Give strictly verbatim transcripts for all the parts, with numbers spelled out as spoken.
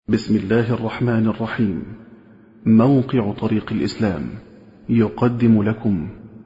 بسم الله الرحمن الرحيم. موقع طريق الإسلام يقدم لكم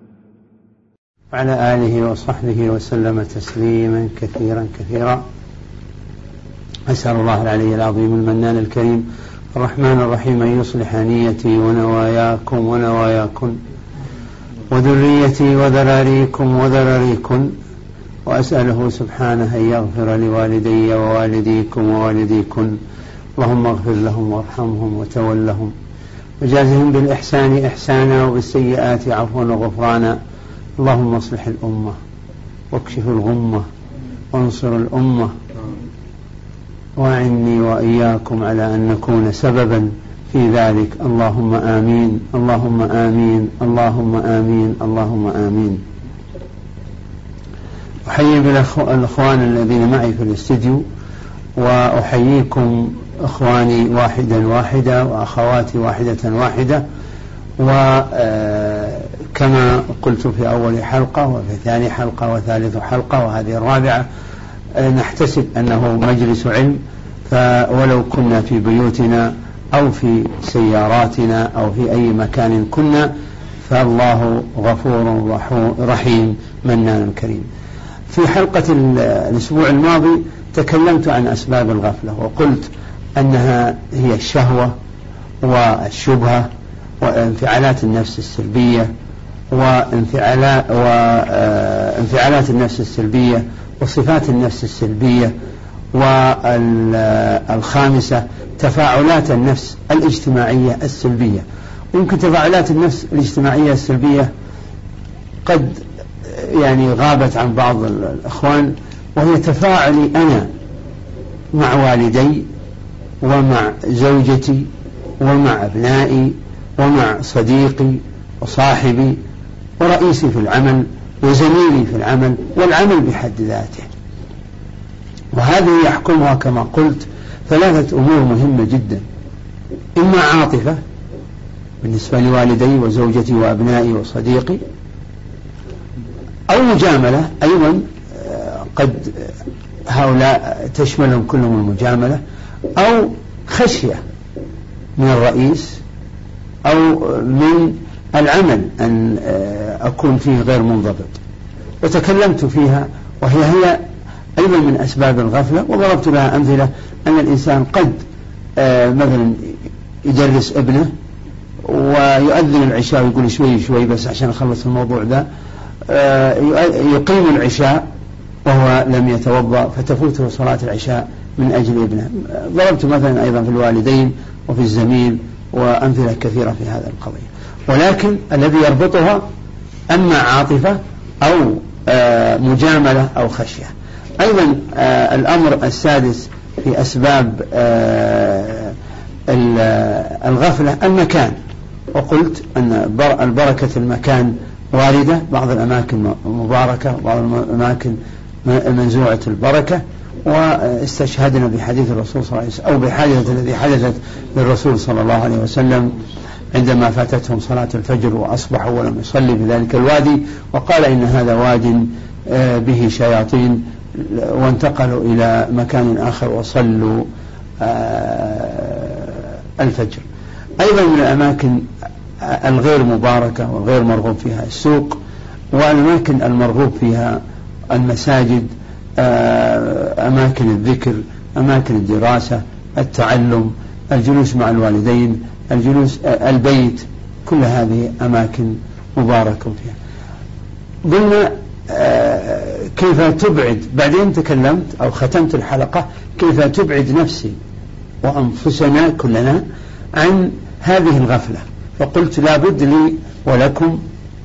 على آله وصحبه وسلم تسليما كثيرا كثيرا. أسأل الله العلي العظيم المنان الكريم الرحمن الرحيم أن يصلح نيتي ونواياكم ونواياكم وذريتي وذراريكم وذراريكم، وأسأله سبحانه أن يغفر لوالدي ووالديكم ووالديكم، اللهم اغفر لهم وارحمهم وتولهم وجازهم بالإحسان إحسانا وبالسيئات عفوا وغفرانا. اللهم اصلح الأمة واكشف الغمة وانصر الأمة، وأعني وإياكم على أن نكون سببا في ذلك. اللهم آمين اللهم آمين اللهم آمين اللهم آمين. أحيي بالأخوان الذين معي في الاستديو، وأحييكم أخواني واحدا واحدا وأخواتي واحدة واحدة. وكما قلت في أول حلقة وفي ثاني حلقة وثالث حلقة وهذه الرابعة، نحتسب أنه مجلس علم، فولو كنا في بيوتنا أو في سياراتنا أو في أي مكان كنا، فالله غفور رحيم منان كريم. في حلقة الأسبوع الماضي تكلمت عن أسباب الغفلة، وقلت أنها هي الشهوة والشبهة وانفعالات النفس السلبية وانفعالات, وانفعالات النفس السلبية وصفات النفس السلبية. والخامسة تفاعلات النفس الاجتماعية السلبية. ويمكن تفاعلات النفس الاجتماعية السلبية قد يعني غابت عن بعض الأخوان، وهي تفاعلي أنا مع والدي ومع زوجتي ومع أبنائي ومع صديقي وصاحبي ورئيسي في العمل وزميلي في العمل، والعمل بحد ذاته. وهذه يحكمها كما قلت ثلاثة أمور مهمة جدا: إما عاطفة بالنسبة لوالدي وزوجتي وأبنائي وصديقي، أو مجاملة أيضا قد هؤلاء تشملهم كلهم المجاملة، أو خشية من الرئيس أو من العمل أن أكون فيه غير منضبط. وتكلمت فيها، وهي هي أيضا من أسباب الغفلة، وضربت لها أمثلة. أن الإنسان قد مثلا يدرس ابنه ويؤذن العشاء ويقول شوي شوي بس عشان أخلص الموضوع ذا، يقيم العشاء وهو لم يتوضأ فتفوته صلاة العشاء من أجل ابنه. ضربت مثلا أيضا في الوالدين وفي الزميل وأمثلة كثيرة في هذا القضية. ولكن الذي يربطها أما عاطفة أو مجاملة أو خشية. أيضا الأمر السادس في أسباب الغفلة المكان، وقلت أن البركة المكان واردة، بعض الأماكن مباركة بعض الأماكن منزوعة البركة. واستشهدنا بحديث الرسول صلى الله عليه وسلم أو بحادثة الذي حدثت للرسول صلى الله عليه وسلم عندما فاتتهم صلاة الفجر وأصبحوا ولم يصلي في ذلك الوادي، وقال إن هذا واد به شياطين، وانتقلوا إلى مكان آخر وصلوا الفجر. أيضا من الأماكن الغير مباركة والغير مرغوب فيها السوق، والأماكن المرغوب فيها المساجد، أماكن الذكر، أماكن الدراسة، التعلم، الجلوس مع الوالدين، الجلوس البيت، كل هذه أماكن مباركة فيها. قلنا كيف تبعد، بعدين تكلمت أو ختمت الحلقة كيف تبعد نفسي وأنفسنا كلنا عن هذه الغفلة. فقلت لا بد لي ولكم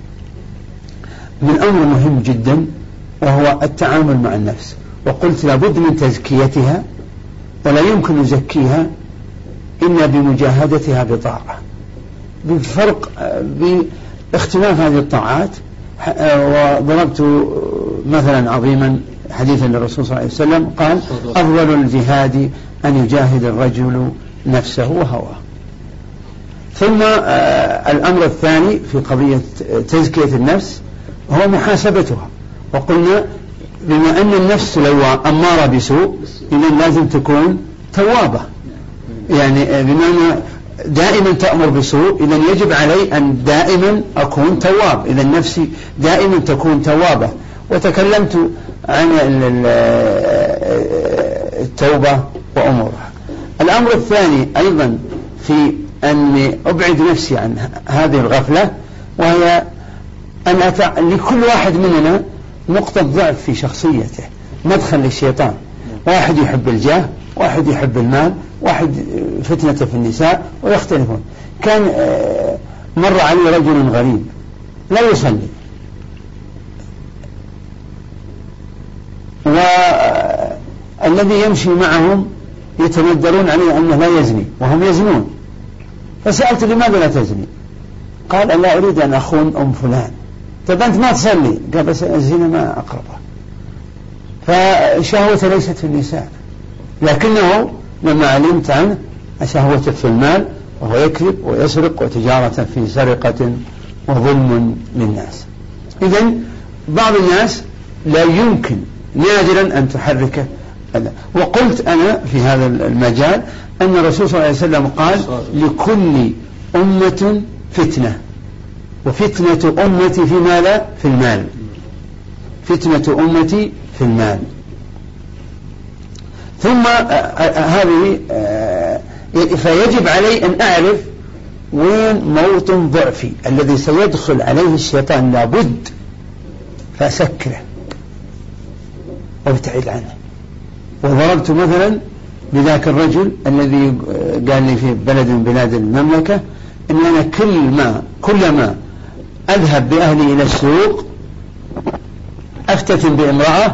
من أمر مهم جدا، وهو التعامل مع النفس. وقلت لا بد من تزكيتها، ولا يمكن نزكيها إلا بمجاهدتها بطاعة، بالفرق باختلاف هذه الطاعات. وضربت مثلا عظيما حديثا للرسول صلى الله عليه وسلم قال: أفضل الجهاد أن يجاهد الرجل نفسه وهواه. ثم الأمر الثاني في قضية تزكية النفس هو محاسبتها. وقلنا بما أن النفس لو أمارة بسوء إذن لازم تكون توابة، يعني بمعنى دائما تأمر بسوء، إذن يجب علي أن دائما أكون تواب، إذن نفسي دائما تكون توابة. وتكلمت عن التوبة وأمورها. الأمر الثاني أيضا في أن أبعد نفسي عن هذه الغفلة، وهي أن أتع... لكل واحد مننا نقطة ضعف في شخصيته، مدخل للشيطان. واحد يحب الجاه، واحد يحب المال، واحد فتنة في النساء، ويختلفون. كان مر علي رجل غريب لا يصلي، والذي يمشي معهم يتندرون عليه أنه لا يزني وهم يزنون. فسألت لماذا لا تزني؟ قال ألا أريد أن أخون أم فلان. طيب أنت ما تصلي؟ قال بس الزنا ما أقربه. فشهوة ليست في النساء، لكنه لما علمت عنه شهوته في المال، وهو يكذب ويسرق وتجارة في سرقة وظلم للناس. إذن بعض الناس لا يمكن نادرا أن تحركه. وقلت أنا في هذا المجال أن الرسول صلى الله عليه وسلم قال لكل أمة فتنة، وفتنة أمتي في ماذا؟ في المال. فتنة أمتي في المال. ثم هذه فيجب علي أن أعرف وين موطن ضعفي الذي سيدخل عليه الشيطان، لابد فأسكره وابتعد عنه. وضربت مثلا بذاك الرجل الذي قال لي في بلد من بلاد المملكة إن أنا كل ما كلما أذهب بأهلي إلى السوق أفتتن بامرأة،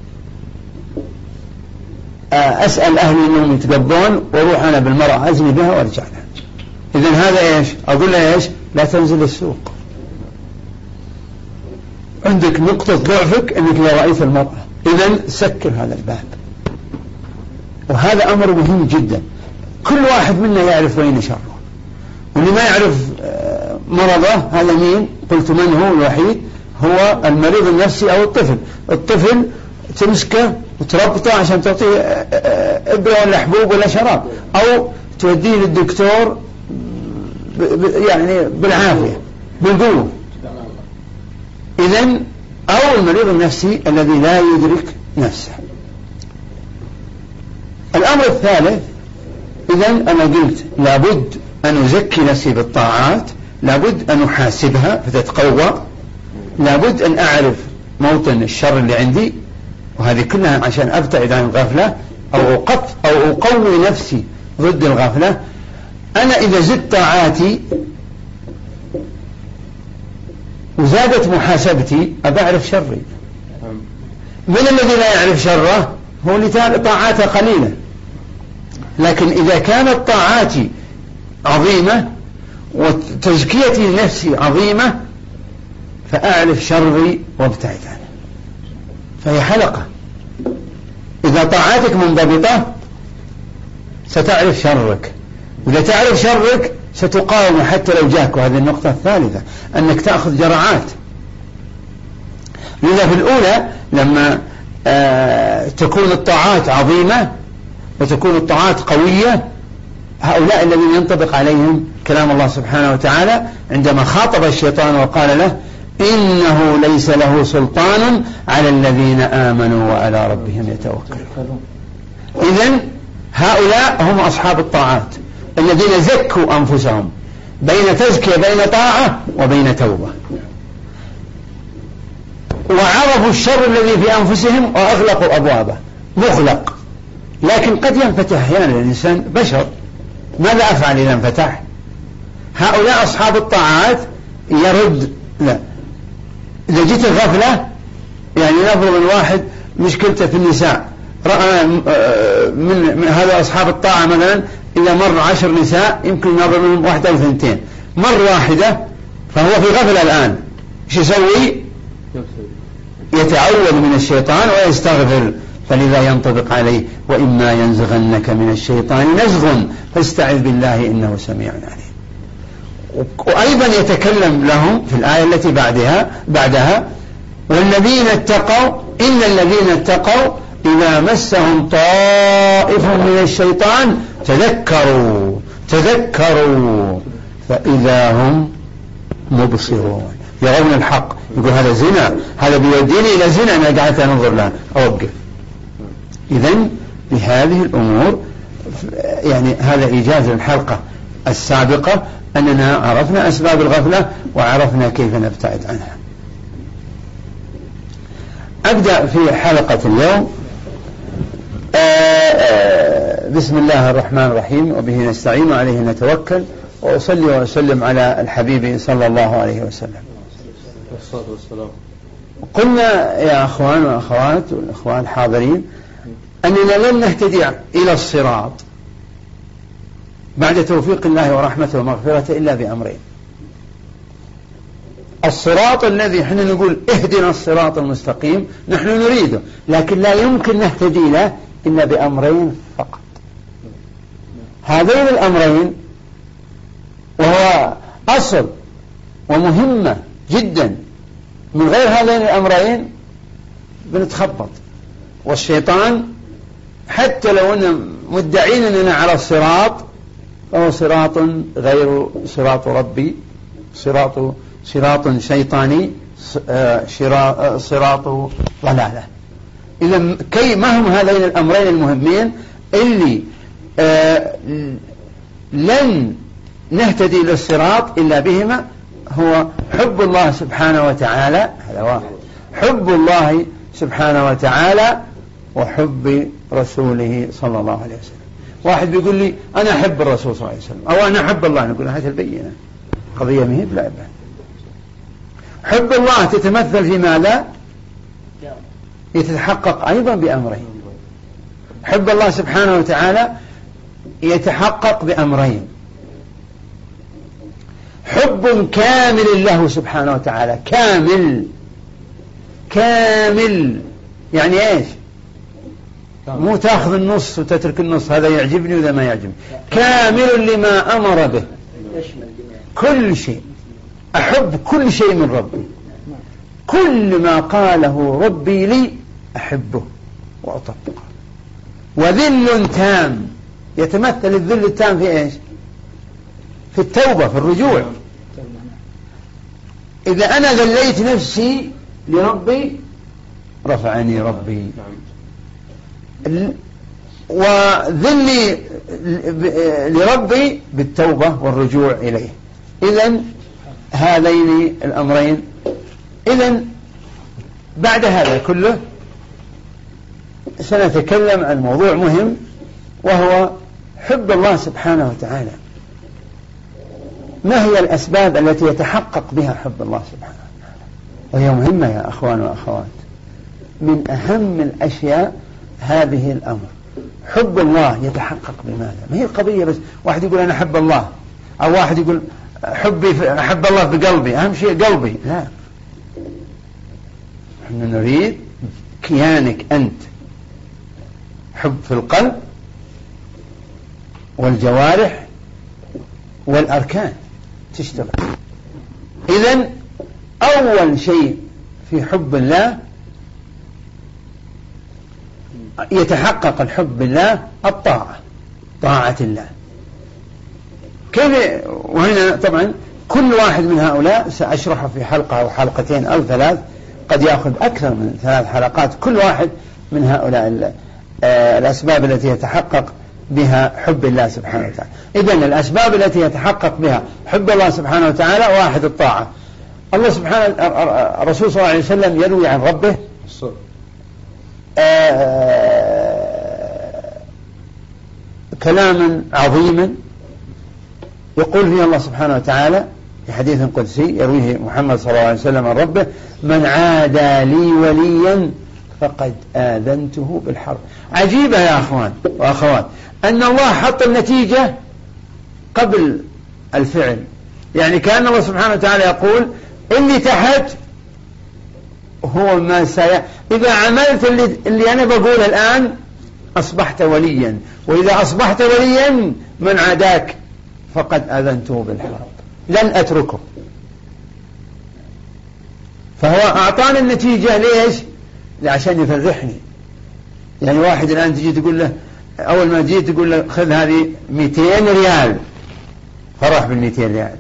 أسأل أهلي أنهم يتقبون، وأروح أنا بالمرأة أزني بها وأرجع لها. إذن هذا إيش؟ أقول له إيش؟ لا تنزل السوق. عندك نقطة ضعفك أنك لا رأيت المرأة، إذن سكر هذا الباب. وهذا أمر مهم جدا. كل واحد منا يعرف وين شره، واللي ما يعرف مرضه هذا مين؟ قلت من هو الوحيد؟ هو المريض النفسي أو الطفل. الطفل تمسكه وتربطه عشان تعطيه إبرة ولا حبوب ولا شراب، أو توديه للدكتور يعني بالعافية بالقوة. إذن أو المريض النفسي الذي لا يدرك نفسه. الأمر الثالث، إذن أنا قلت لابد أن أزكي نفسي بالطاعات، لابد أن أحاسبها فتتقوى، لابد أن أعرف موطن الشر اللي عندي، وهذه كلها عشان أبتعد عن الغفلة أو أوقف أو أقوي نفسي ضد الغفلة. أنا إذا زدت طاعاتي وزادت محاسبتي أبعرف شري. من الذي لا يعرف شره؟ هو اللي طاعاته قليلة. لكن إذا كانت طاعاتي عظيمة وتزكيتي لنفسي عظيمة فأعرف شري وابتعد عنه. فهي حلقة، إذا طاعاتك منضبطة ستعرف شرك، وإذا تعرف شرك ستقاوم حتى لو جاك. وهذه النقطة الثالثة، أنك تأخذ جرعات. لذا في الأولى لما آه تكون الطاعات عظيمة وتكون الطاعات قوية، هؤلاء الذين ينطبق عليهم كلام الله سبحانه وتعالى عندما خاطب الشيطان وقال له إنه ليس له سلطان على الذين آمنوا وعلى ربهم يتوكلون. إذن هؤلاء هم أصحاب الطاعات الذين زكوا أنفسهم بين تزكية بين طاعة وبين توبة، وعرفوا الشر الذي في أنفسهم وأغلقوا أبوابه. مغلق، لكن قد ينفتح أحيانا الإنسان بشر. ماذا أفعل إذا انفتح؟ هؤلاء أصحاب الطاعات يرد. لا، إذا جيت الغفلة، يعني نفرض من واحد مشكلته في النساء، رأى من, من هذا أصحاب الطاعة مثلا إذا مر عشر نساء يمكن نظر منهم واحدة أو ثنتين، مر واحدة فهو في غفلة الآن. إيش يسوي؟ يتعوذ من الشيطان ويستغفر. فلذا ينطبق عليه وإما ينزغنك من الشيطان نزغ فاستعذ بالله إنه سميع عليم. وأيضا يتكلم لهم في الآية التي بعدها بعدها والذين اتقوا إن الذين اتقوا إذا مسهم طائف من الشيطان تذكروا تذكروا فإذا هم مبصرون يرون الحق. يقول هذا زنا، هذا بيوديني إلى زنا، أنا قاعد أنظر له أوقف. إذن بهذه الأمور يعني هذا إيجاز الحلقة السابقة، أننا عرفنا أسباب الغفلة وعرفنا كيف نبتعد عنها. أبدأ في حلقة اليوم. بسم الله الرحمن الرحيم، وبه نستعين وعليه نتوكل، وأصلي وأسلم على الحبيب صلى الله عليه وسلم. قلنا يا أخوان وأخوات والأخوان الحاضرين أننا لن نهتدي إلى الصراط بعد توفيق الله ورحمته ومغفرته إلا بأمرين. الصراط الذي احنا نقول اهدنا الصراط المستقيم نحن نريده، لكن لا يمكن نهتدي له إلا بأمرين فقط. هذين الأمرين وهو أصل ومهمة جدا، من غير هذين الأمرين بنتخبط. والشيطان حتى لو أننا مدعين أننا على الصراط فهو صراط غير صراط ربي، صراط صراط شيطاني، صراط ضلالة. إذا كي ما هم هذين الأمرين المهمين اللي آه لن نهتدي إلى الصراط إلا بهما؟ هو حب الله سبحانه وتعالى، هذا واحد، حب الله سبحانه وتعالى وحب رسوله صلى الله عليه وسلم. واحد بيقول لي أنا أحب الرسول صلى الله عليه وسلم أو أنا أحب الله، نقول هذه البينة، قضية مهيب لا يبقى. حب الله تتمثل في ماذا؟ يتحقق أيضا بأمرين. حب الله سبحانه وتعالى يتحقق بأمرين: حب كامل له سبحانه وتعالى، كامل كامل يعني ايش؟ مو تاخذ النص وتترك النص، هذا يعجبني وذا ما يعجبني. كامل لما أمر به، كل شيء، أحب كل شيء من ربي، كل ما قاله ربي لي أحبه وأطبقه. وذل تام، يتمثل الذل التام في ايش؟ في التوبة، في الرجوع. إذا أنا ذليت نفسي لربي رفعني ربي، وذلي لربي بالتوبة والرجوع إليه. إذن هذين الأمرين. إذن بعد هذا كله سنتكلم عن موضوع مهم، وهو حب الله سبحانه وتعالى. ما هي الأسباب التي يتحقق بها حب الله سبحانه وتعالى؟ وهي مهمة يا أخوان وأخوات، من أهم الأشياء هذه الأمر. حب الله يتحقق بماذا؟ ما هي القضية بس واحد يقول أنا أحب الله، أو واحد يقول حبي أحب الله بقلبي، أهم شيء قلبي. لا، نحن نريد كيانك أنت، حب في القلب والجوارح والأركان تشتغل. إذن أول شيء في حب الله يتحقق الحب بالله الطاعة، طاعة الله. كيف؟ وهنا طبعا كل واحد من هؤلاء سأشرحه في حلقة أو حلقتين أو ثلاث، قد يأخذ أكثر من ثلاث حلقات، كل واحد من هؤلاء الأسباب التي يتحقق بها حب الله سبحانه وتعالى. إذن الأسباب التي يتحقق بها حب الله سبحانه وتعالى: واحد، الطاعة. الله سبحانه الرسول صلى الله عليه وسلم يروي عن ربه كلاما عظيما يقول فيه الله سبحانه وتعالى في حديث قدسي يرويه محمد صلى الله عليه وسلم عن ربه: من عادى لي وليا فقد آذنته بالحرب. عجيبة يا أخوان وأخوات أن الله حط النتيجة قبل الفعل، يعني كأن الله سبحانه وتعالى يقول اللي تحت هو ما سي... إذا عملت اللي, اللي أنا بقوله الآن أصبحت وليا، وإذا أصبحت وليا من عاداك فقد آذنته بالحرب، لن أتركه. فهو أعطاني النتيجة ليش؟ عشان يفرحني، يعني واحد الآن تجي تقول له، أول ما جيت تقول له خذ هذه مئتين ريال، فرح بالمئتين ريال،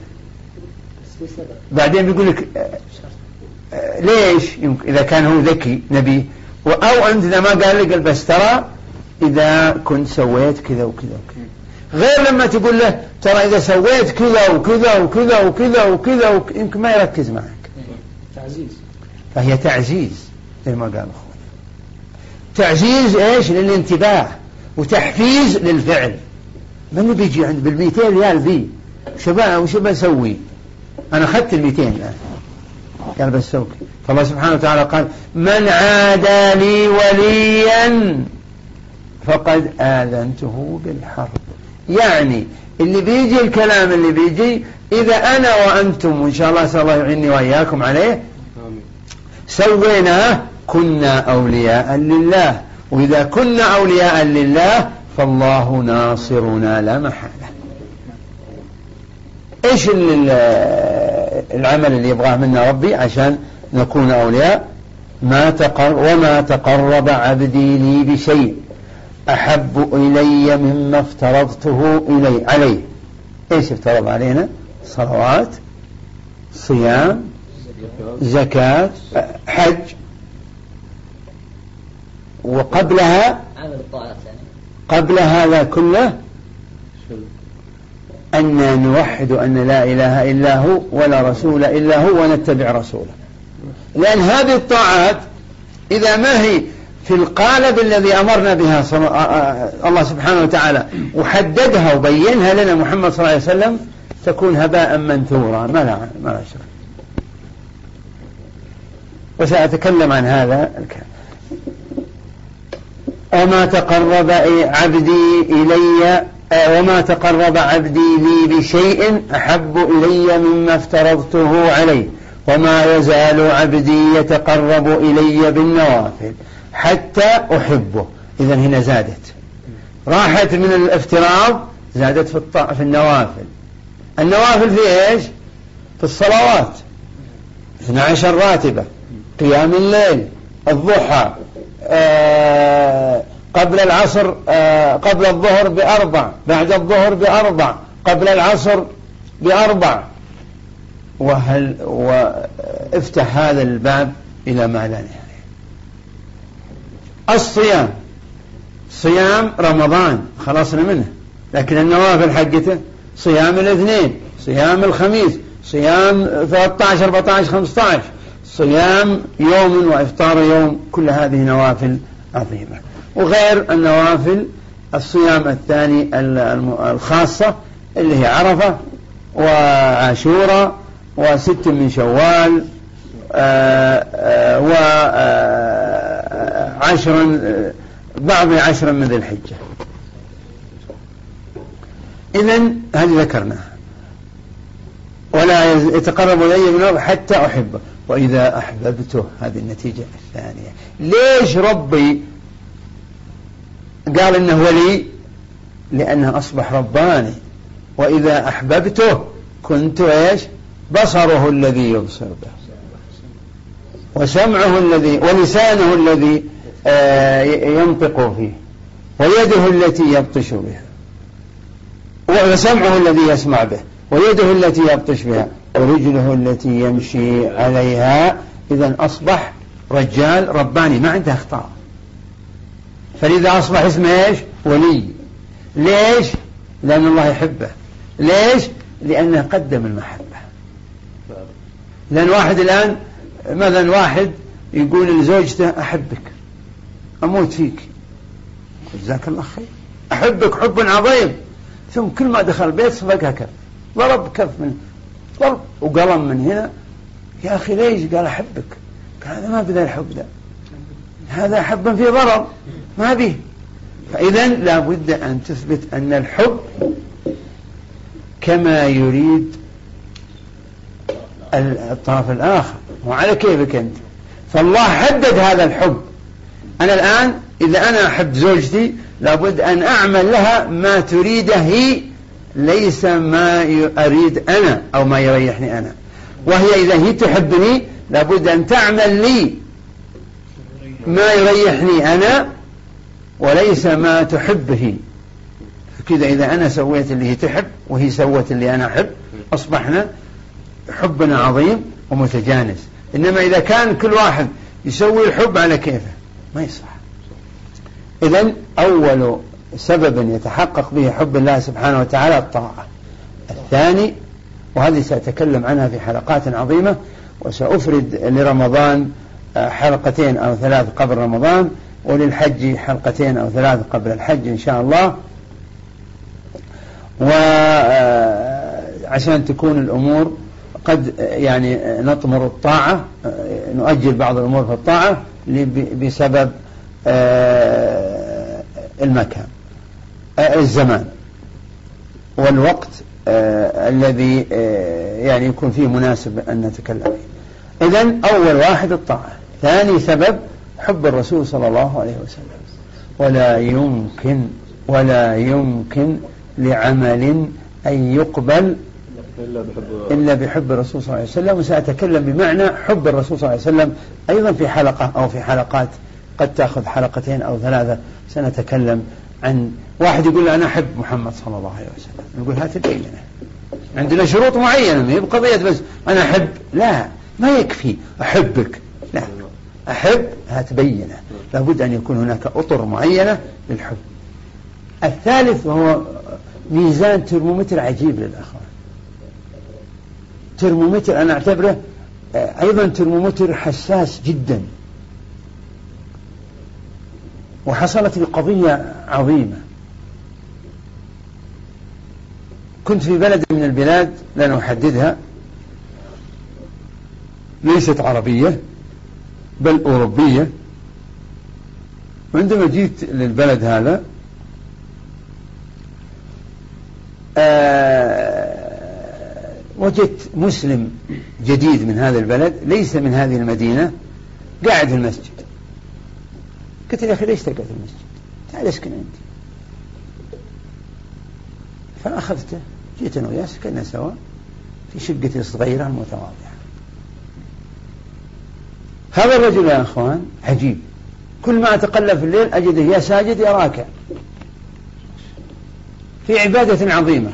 بعدين بيقول لك ليش؟ إذا كان هو ذكي نبي، أو أنت إذا ما قال لك بس ترى إذا كنت سويت كذا وكذا وكذا، غير لما تقول له ترى إذا سويت كذا وكذا وكذا وكذا وكذا يمكن ما يركز معك. تعزيز. فهي تعزيز زي ما قال أخونا، تعزيز إيش؟ للانتباه، وتحفيز للفعل. من بيجي عند بالمئتين ريال ذي شباب وش بسوي؟ أنا أخذت المئتين الآن، قال بس سوي. فالله سبحانه وتعالى قال من عادى لي وليا فقد آذنته بالحرب. يعني اللي بيجي الكلام اللي بيجي إذا أنا وأنتم وإن شاء الله سأل الله يعيني وإياكم عليه سويناه كنا أولياء لله، وإذا كنا أولياء لله فالله ناصرنا لا محالة. إيش العمل اللي يبغاه منا ربي عشان نكون أولياء؟ ما تقر وما تقرب عبدي لي بشيء أحب إلي مما افترضته إلي عليه. إيش افترض علينا؟ صلوات، صيام، زكاة، حج، وقبلها قبل هذا كله أن نوحد أن لا إله إلا هو ولا رسول إلا هو ونتبع رسوله. لأن هذه الطاعات إذا ما هي في القالب الذي أمرنا بها الله سبحانه وتعالى وحددها وبينها لنا محمد صلى الله عليه وسلم تكون هباء منثورا ما لا ما لا شك. وسأتكلم عن هذا الكلام. وما تقرب عبدي إلي وما تقرب عبدي لي بشيء أحب إلي مما افترضته عليه وما يزال عبدي يتقرب إلي بالنوافل حتى أحبه. إذن هنا زادت، راحت من الافتراض زادت في, الط... في النوافل. النوافل في إيش؟ في الصلوات اثنتا عشرة راتبة، قيام الليل، الضحى، آه قبل العصر، آه قبل الظهر بأربع، بعد الظهر بأربع، قبل العصر بأربع. وهل وافتح هذا الباب إلى ما لا نهاية. الصيام، صيام رمضان خلصنا منه، لكن النوافل حقته صيام الاثنين، صيام الخميس، صيام ثلاثة عشر أربعة عشر خمسة عشر، صيام يوم وإفطار يوم، كل هذه نوافل عظيمة. وغير النوافل الصيام الثاني الخاصة اللي هي عرفة وعاشوراء وست من شوال وعشر بعض عشر من ذي الحجة. إذن هذه ذكرناها. ولا يتقرب إلي منه حتى أحبه وإذا أحببته. هذه النتيجة الثانية. ليش ربي قال إنه ولي؟ لأنه أصبح رباني. وإذا أحببته كنت إيش؟ بصره الذي يبصر به، وسمعه الذي ولسانه الذي آه ينطق فيه، ويده التي يبطش بها، وسمعه الذي يسمع به، ويده التي يبطش بها، ورجله التي يمشي عليها. إذن أصبح رجال رباني ما عنده أخطاء. فلذا أصبح اسمه إيش؟ ولي. ليش؟ لأن الله يحبه. ليش؟ لأنه قدم المحبة. لأن واحد الآن مثلا واحد يقول لزوجته أحبك، أموت فيك، جزاك الله خير، أحبك حب عظيم، ثم كل ما دخل البيت صفقها كف، ضرب كف من ضرب وقلم من هنا. يا أخي ليش؟ قال أحبك. قال هذا ما بذا الحب ده، هذا حبا في ضرر ما به. فإذن لا بد أن تثبت أن الحب كما يريد الطرف الآخر وعلى كيفك أنت. فالله حدد هذا الحب. أنا الآن إذا أنا أحب زوجتي لابد أن أعمل لها ما تريده هي، ليس ما أريد أنا أو ما يريحني أنا. وهي إذا هي تحبني لابد أن تعمل لي ما يريحني أنا وليس ما تحبه. كذا إذا أنا سويت اللي هي تحب وهي سوت اللي أنا أحب أصبحنا حبنا عظيم ومتجانس. إنما إذا كان كل واحد يسوي الحب على كيفه ما يصح. إذن أول سبب يتحقق به حب الله سبحانه وتعالى الطاعة. الثاني، وهذه سأتكلم عنها في حلقات عظيمة، وسأفرد لرمضان حلقتين أو ثلاث قبل رمضان، وللحج حلقتين أو ثلاث قبل الحج إن شاء الله، وعشان تكون الأمور قد يعني نطمر الطاعة، نؤجل بعض الأمور في الطاعة بسبب المكان الزمان والوقت الذي يعني يكون فيه مناسب أن نتكلم فيه. إذن أول واحد الطاعة. ثاني سبب حب الرسول صلى الله عليه وسلم. ولا يمكن ولا يمكن لعمل أن يقبل إلا بحب الرسول صلى الله عليه وسلم. وسأتكلم بمعنى حب الرسول صلى الله عليه وسلم أيضا في حلقة أو في حلقات قد تأخذ حلقتين أو ثلاثة. سنتكلم عن واحد يقول أنا أحب محمد صلى الله عليه وسلم، نقول هات البينة، عندنا شروط معينة، ما هي بقضية بس أنا أحب، لا ما يكفي أحبك، لا أحب هات بينة، لابد أن يكون هناك أطر معينة للحب. الثالث وهو ميزان ترمومتر عجيب للأخوان. ترمومتر أنا أعتبره أيضا ترمومتر حساس جدا. وحصلت لي قضية عظيمة. كنت في بلد من البلاد لن أحددها، ليست عربية بل أوروبية. وعندما جيت للبلد هذا آه وجدت مسلم جديد من هذا البلد ليس من هذه المدينة قاعد في المسجد. قلت يا أخي ليش تقعد في المسجد؟ تعال اسكن عندي. فأخذته، جيت أنا وياه سكننا سوا في شقتي الصغيرة المتواضعة. هذا الرجل يا أخوان عجيب، كل ما أتقلب في الليل أجده يا ساجد يا راكع في عبادة عظيمة،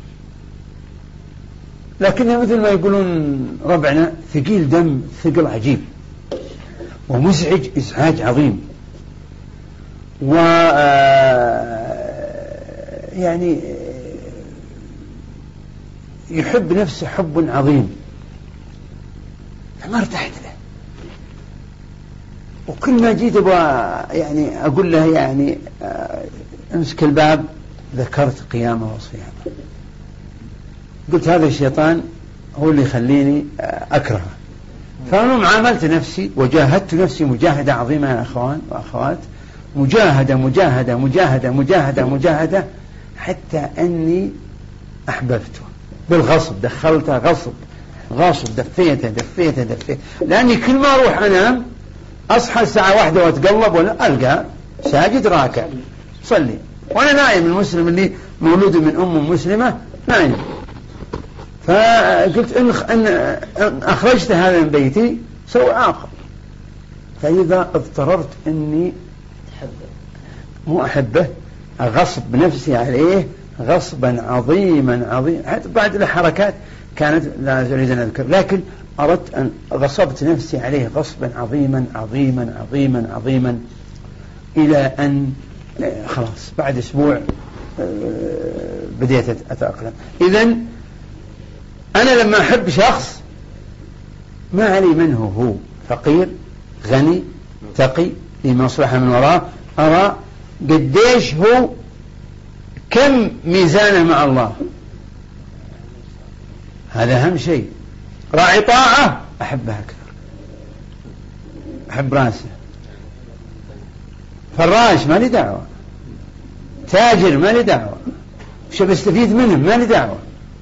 لكنه مثل ما يقولون ربعنا ثقيل دم ثقل عجيب، ومزعج إزعاج عظيم، و يعني يحب نفسه حب عظيم، فما ارتحت له. وكل ما جيت يعني أقول له يعني امسك الباب ذكرت قيامه وصيامه. قلت هذا الشيطان هو اللي يخليني أكرهه. فأنا معاملت نفسي وجاهدت نفسي مجاهدة عظيمة يا أخوان وأخوات، مجاهدة مجاهدة مجاهدة مجاهدة مجاهدة حتى أني أحببته بالغصب، دخلته غصب غصب، دفيته دفيته دفيته، لأني كل ما أروح أنام أصحى الساعة واحدة وأتقلب ولا ألقى ساجد راكع صلي، وأنا نايم. المسلم اللي مولود من أم مسلمة نايم. فقلت إن أخرجت هذا من بيتي سوء آخر. فإذا اضطررت أني مو أحبه غصب نفسي عليه غصبا عظيما عظيما، حتى بعد الحركات كانت لا أريد أن أذكر، لكن أردت أن غصبت نفسي عليه غصبا عظيما عظيما عظيما عظيما إلى أن خلاص بعد أسبوع بديت أتأقلم. إذن أنا لما أحب شخص ما علي منه هو فقير غني تقي لمصلحة من وراه، أرى قديش هو كم ميزانه مع الله، هذا أهم شيء. راعي طاعة أحبه أكثر، أحب راسه. فراش ما لي دعوة، تاجر ما لي دعوة، وش بستفيد منهم ما لي دعوة.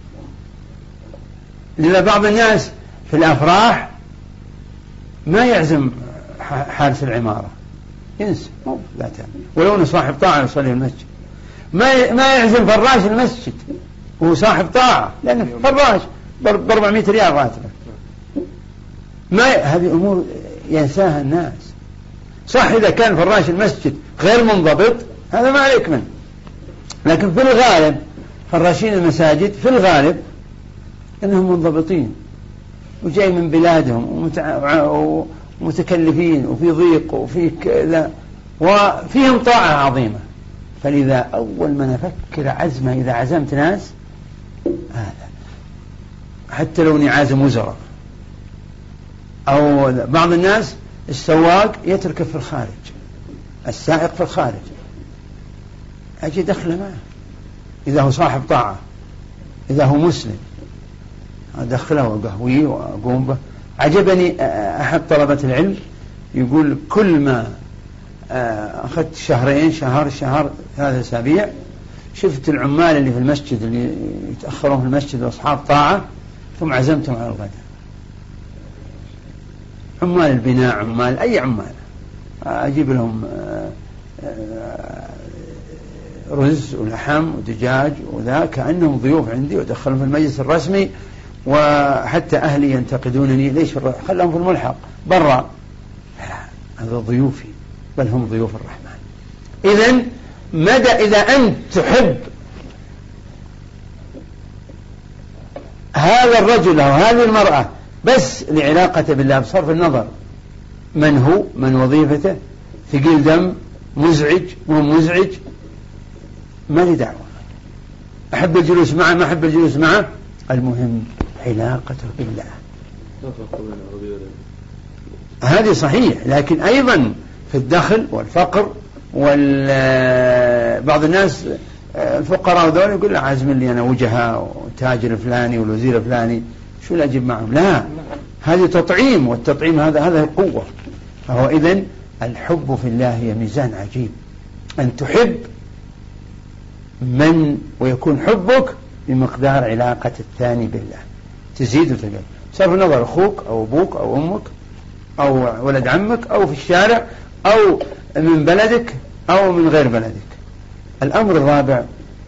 لأن بعض الناس في الأفراح ما يعزم حارس العمارة، ينسى لا تعمل، ولو أنه صاحب طاعة يصلي في المسجد. ما ما يعزم فراش المسجد وهو صاحب طاعة، لأنه فراش بأربعمائة ريال راتبه. ما هذه أمور ينساها الناس. صح إذا كان فراش المسجد غير منضبط هذا ما عليك منه. لكن في الغالب فراشين المساجد في الغالب أنهم منضبطين وجاي من بلادهم ومتكلفين وفي ضيق وفي كذا وفيهم طاعة عظيمة. فلذا أول ما نفكر عزمه إذا عزمت ناس هذا، حتى لو اني عازم وزراء أو بعض الناس السواق يتركه في الخارج، السائق في الخارج، أجي دخله معه إذا هو صاحب طاعة، إذا هو مسلم أدخله وقهويه وأقوم به. عجبني أحد طلبة العلم يقول كل ما أخذت شهرين شهر شهر ثلاثة أسابيع شفت العمال اللي في المسجد اللي يتأخرون في المسجد وأصحاب طاعة ثم عزمتهم على الغداء، عمال البناء عمال أي عمال أجيب لهم رز ولحم ودجاج وذا كأنهم ضيوف عندي وأدخلهم في المجلس الرسمي، وحتى أهلي ينتقدونني ليش خلهم في الملحق برا، هذا ضيوفي بل هم ضيوف الرحمن. إذن مدى إذا أنت تحب هذا الرجل أو هذه المرأة بس لعلاقته بالله بصرف النظر من هو من وظيفته ثقيل دم مزعج مو مزعج ما لي دعوة، أحب الجلوس معه ما أحب الجلوس معه، المهم علاقته بالله. هذه صحيح، لكن أيضا في الدخل والفقر وبعض الناس الفقراء ذول يقول له عازم لي أنا وجهاء وتاجر فلاني والوزير فلاني شو لا أجيب معهم، لا هذه تطعيم، والتطعيم هذا هذا القوة. فهو إذن الحب في الله هي ميزان عجيب، أن تحب من ويكون حبك بمقدار علاقة الثاني بالله تزيد وتقل، صرف النظر أخوك أو أبوك أو أمك أو ولد عمك أو في الشارع أو من بلدك أو من غير بلدك. الأمر الرابع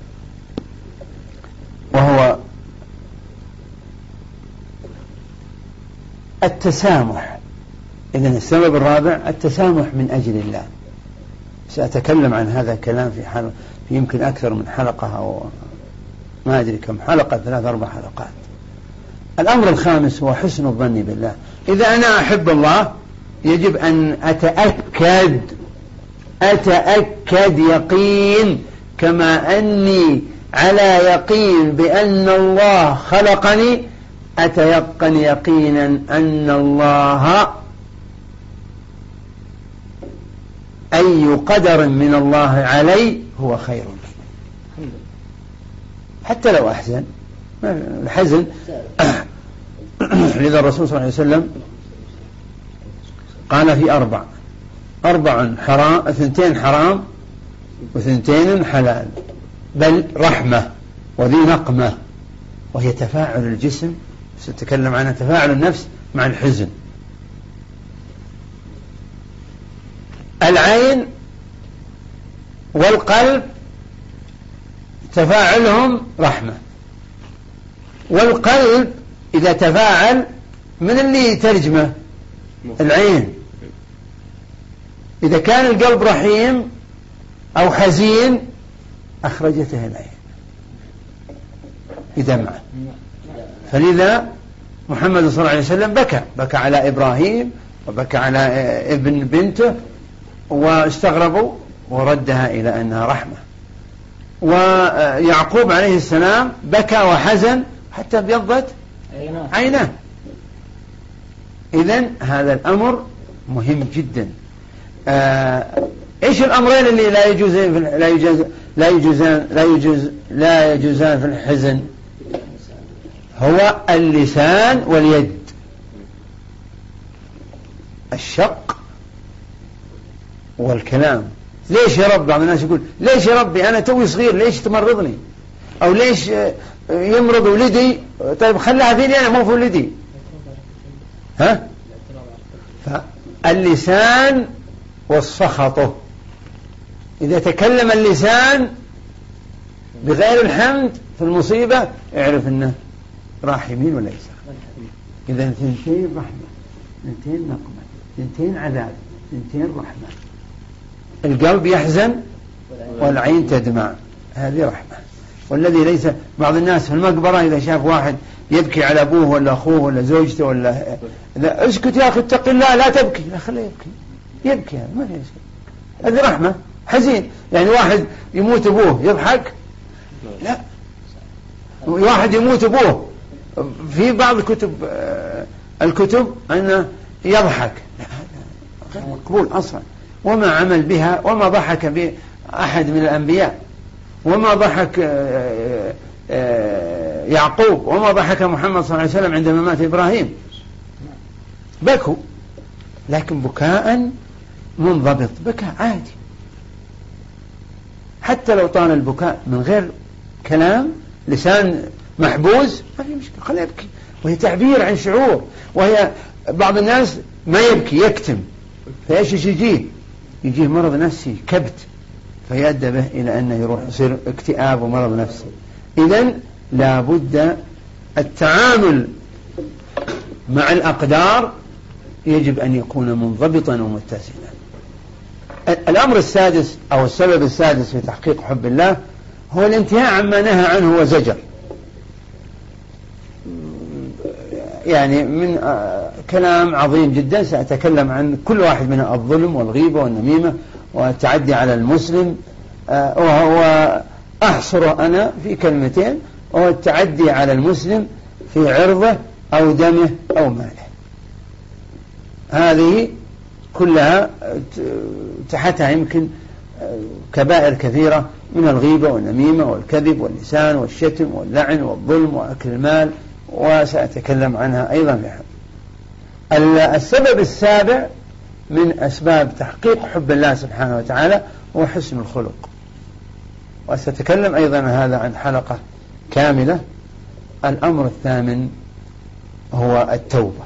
وهو التسامح. إذن السبب الرابع التسامح من أجل الله. سأتكلم عن هذا الكلام في حلقة في يمكن أكثر من حلقة أو ما أدري كم حلقة، ثلاث أربع حلقات. الأمر الخامس هو حسن الظن بالله. إذا أنا أحب الله يجب أن أتأكد أتأكد يقين كما أني على يقين بأن الله خلقني أتيقن يقينا أن الله أي قدر من الله علي هو خير لي، حتى لو أحزن الحزن. لذا الرسول صلى الله عليه وسلم قال في أربع أربع حرام اثنتين حرام وثنتين حلال، بل رحمة وذي نقمة، وهي تفاعل الجسم، سأتكلم عنها، تفاعل النفس مع الحزن. العين والقلب تفاعلهم رحمة، والقلب إذا تفاعل من اللي ترجمه العين، إذا كان القلب رحيم أو حزين أخرجته العين بدمعة. فلذا محمد صلى الله عليه وسلم بكى بكى على إبراهيم وبكى على ابن بنته واستغربوا وردها إلى أنها رحمة. ويعقوب عليه السلام بكى وحزن حتى ابيضت عيناه. إذن هذا الأمر مهم جدا. آه إيش الأمرين اللي لا يجوز لا يجوز لا يجوزان لا يجوز لا يجوزان في الحزن؟ هو اللسان واليد، الشق والكلام. ليش يا رب؟ بعض الناس يقول ليش يا ربي أنا توي صغير ليش تمرضني، أو ليش يمرض ولدي؟ طيب خلها فيني أنا مو في ولدي. ها؟ فاللسان والسخط، إذا تكلم اللسان بغير الحمد في المصيبة اعرف أنه راح يمين ولا يسار. إذا ثنتين رحمة، ثنتين نقمة، ثنتين عذاب، ثنتين رحمة. القلب يحزن والعين تدمع، هذه رحمة. والذي ليس، بعض الناس في المقبرة إذا شاف واحد يبكي على أبوه ولا أخوه ولا زوجته ولا لا، اسكت يا أخي اتق الله لا تبكي، لا خليه يبكي، يبكي هذا ما في شيء، هذه رحمة. حزين يعني واحد يموت أبوه يضحك؟ لا. واحد يموت أبوه في بعض الكتب الكتب أنه يضحك، لا غير مقبول أصلا. وما عمل بها وما ضحك به أحد من الأنبياء، وما ضحك يعقوب، وما ضحك محمد صلى الله عليه وسلم عندما مات إبراهيم، بكوا لكن بكاء منضبط، بكاء عادي. حتى لو طال البكاء من غير كلام، لسان محبوس، ما في مشكلة، خليه يبكي، وهي تعبير عن شعور. وهي بعض الناس ما يبكي يكتم، فايش يجيه؟ يجيه مرض نفسي كبت، فيؤدى به إلى أنه يروح يصير اكتئاب ومرض نفسي. إذن لا بد التعامل مع الأقدار يجب أن يكون منضبطا ومتزنا. الأمر السادس أو السبب السادس في تحقيق حب الله هو الانتهاء عما نهى عنه وزجر. يعني من كلام عظيم جدا سأتكلم عن كل واحد من الظلم والغيبة والنميمة والتعدي على المسلم، وهو أحصر أنا في كلمتين، وهو التعدي على المسلم في عرضه أو دمه أو ماله. هذه كلها تحتها يمكن كبائر كثيرة من الغيبة والنميمة والكذب واللسان والشتم واللعن والظلم وأكل المال، وسأتكلم عنها أيضا لها. السبب السابع من أسباب تحقيق حب الله سبحانه وتعالى هو حسن الخلق، وسأتكلم أيضا هذا عن حلقة كاملة. الأمر الثامن هو التوبة.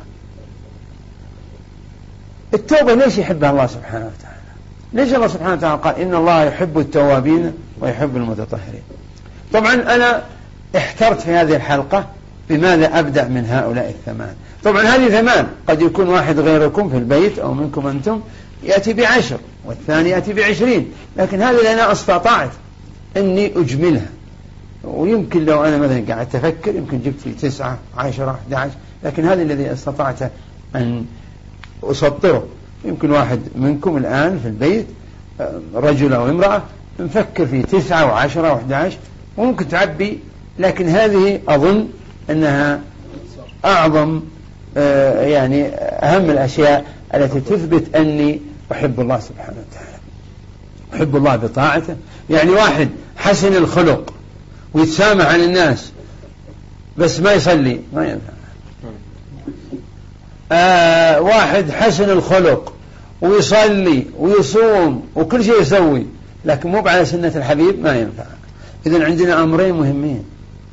التوبة ليش يحبها الله سبحانه وتعالى؟ ليش الله سبحانه وتعالى قال إن الله يحب التوابين ويحب المتطهرين؟ طبعا أنا احترت في هذه الحلقة بماذا أبدأ من هؤلاء الثمان. طبعا هذه ثمان، قد يكون واحد غيركم في البيت أو منكم أنتم يأتي بعشر والثاني يأتي بعشرين، لكن هذه اللي أنا استطعت أني أجملها. ويمكن لو أنا مثلا قاعد أتفكر يمكن جبت لي تسعة عشرة أحد عشر، لكن هذه الذي استطعت أن أسطره. يمكن واحد منكم الآن في البيت رجل أو امرأة نفكر في تسعة وعشرة وأحد عشر وممكن تعبي، لكن هذه أظن أنها أعظم يعني أهم الأشياء التي تثبت أني أحب الله سبحانه وتعالى، أحب الله بطاعته. يعني واحد حسن الخلق ويتسامح عن الناس بس ما يصلي ما ينفع. آه واحد حسن الخلق ويصلي ويصوم وكل شيء يسوي لكن مو على سنة الحبيب ما ينفع. إذن عندنا أمرين مهمين،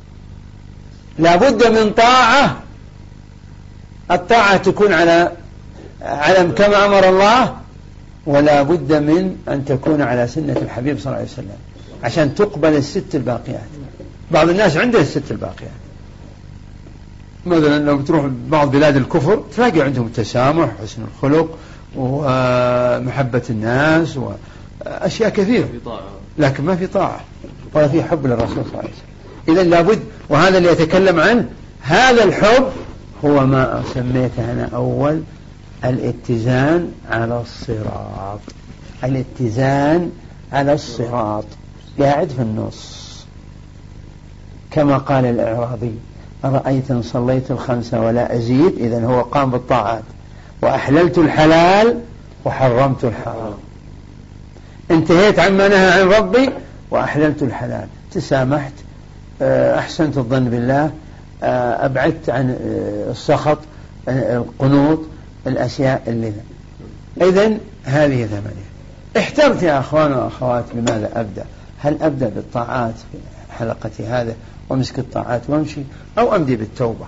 لابد من طاعة، الطاعة تكون على على كما أمر الله، ولا بد من أن تكون على سنة الحبيب صلى الله عليه وسلم عشان تقبل الست الباقيات. بعض الناس عنده الست الباقيات، مثلا لو بتروح بعض بلاد الكفر تلاقي عندهم التسامح وحسن الخلق ومحبة الناس وأشياء كثيرة، لكن ما في طاعة ولا في حب للرسول صلى الله عليه وسلم. إذن لابد، وهذا اللي يتكلم عنه هذا الحب هو ما سميته أنا أول الاتزان على الصراط. الاتزان على الصراط، قاعد في النص كما قال الإعرابي أرأيت إن صليت الخمسة ولا أزيد. إذن هو قام بالطاعات، وأحللت الحلال وحرمت الحرام، انتهيت عما نهى عن ربي وأحللت الحلال، تسامحت، أحسنت الظن بالله، أبعدت عن السخط، القنوط، الأشياء اللي إذن هذه ثمانية. احترت يا أخوان وأخوات بماذا أبدأ؟ هل أبدأ بالطاعات في حلقتي هذا ومسك الطاعات وامشي، أو أمضي بالتوبة؟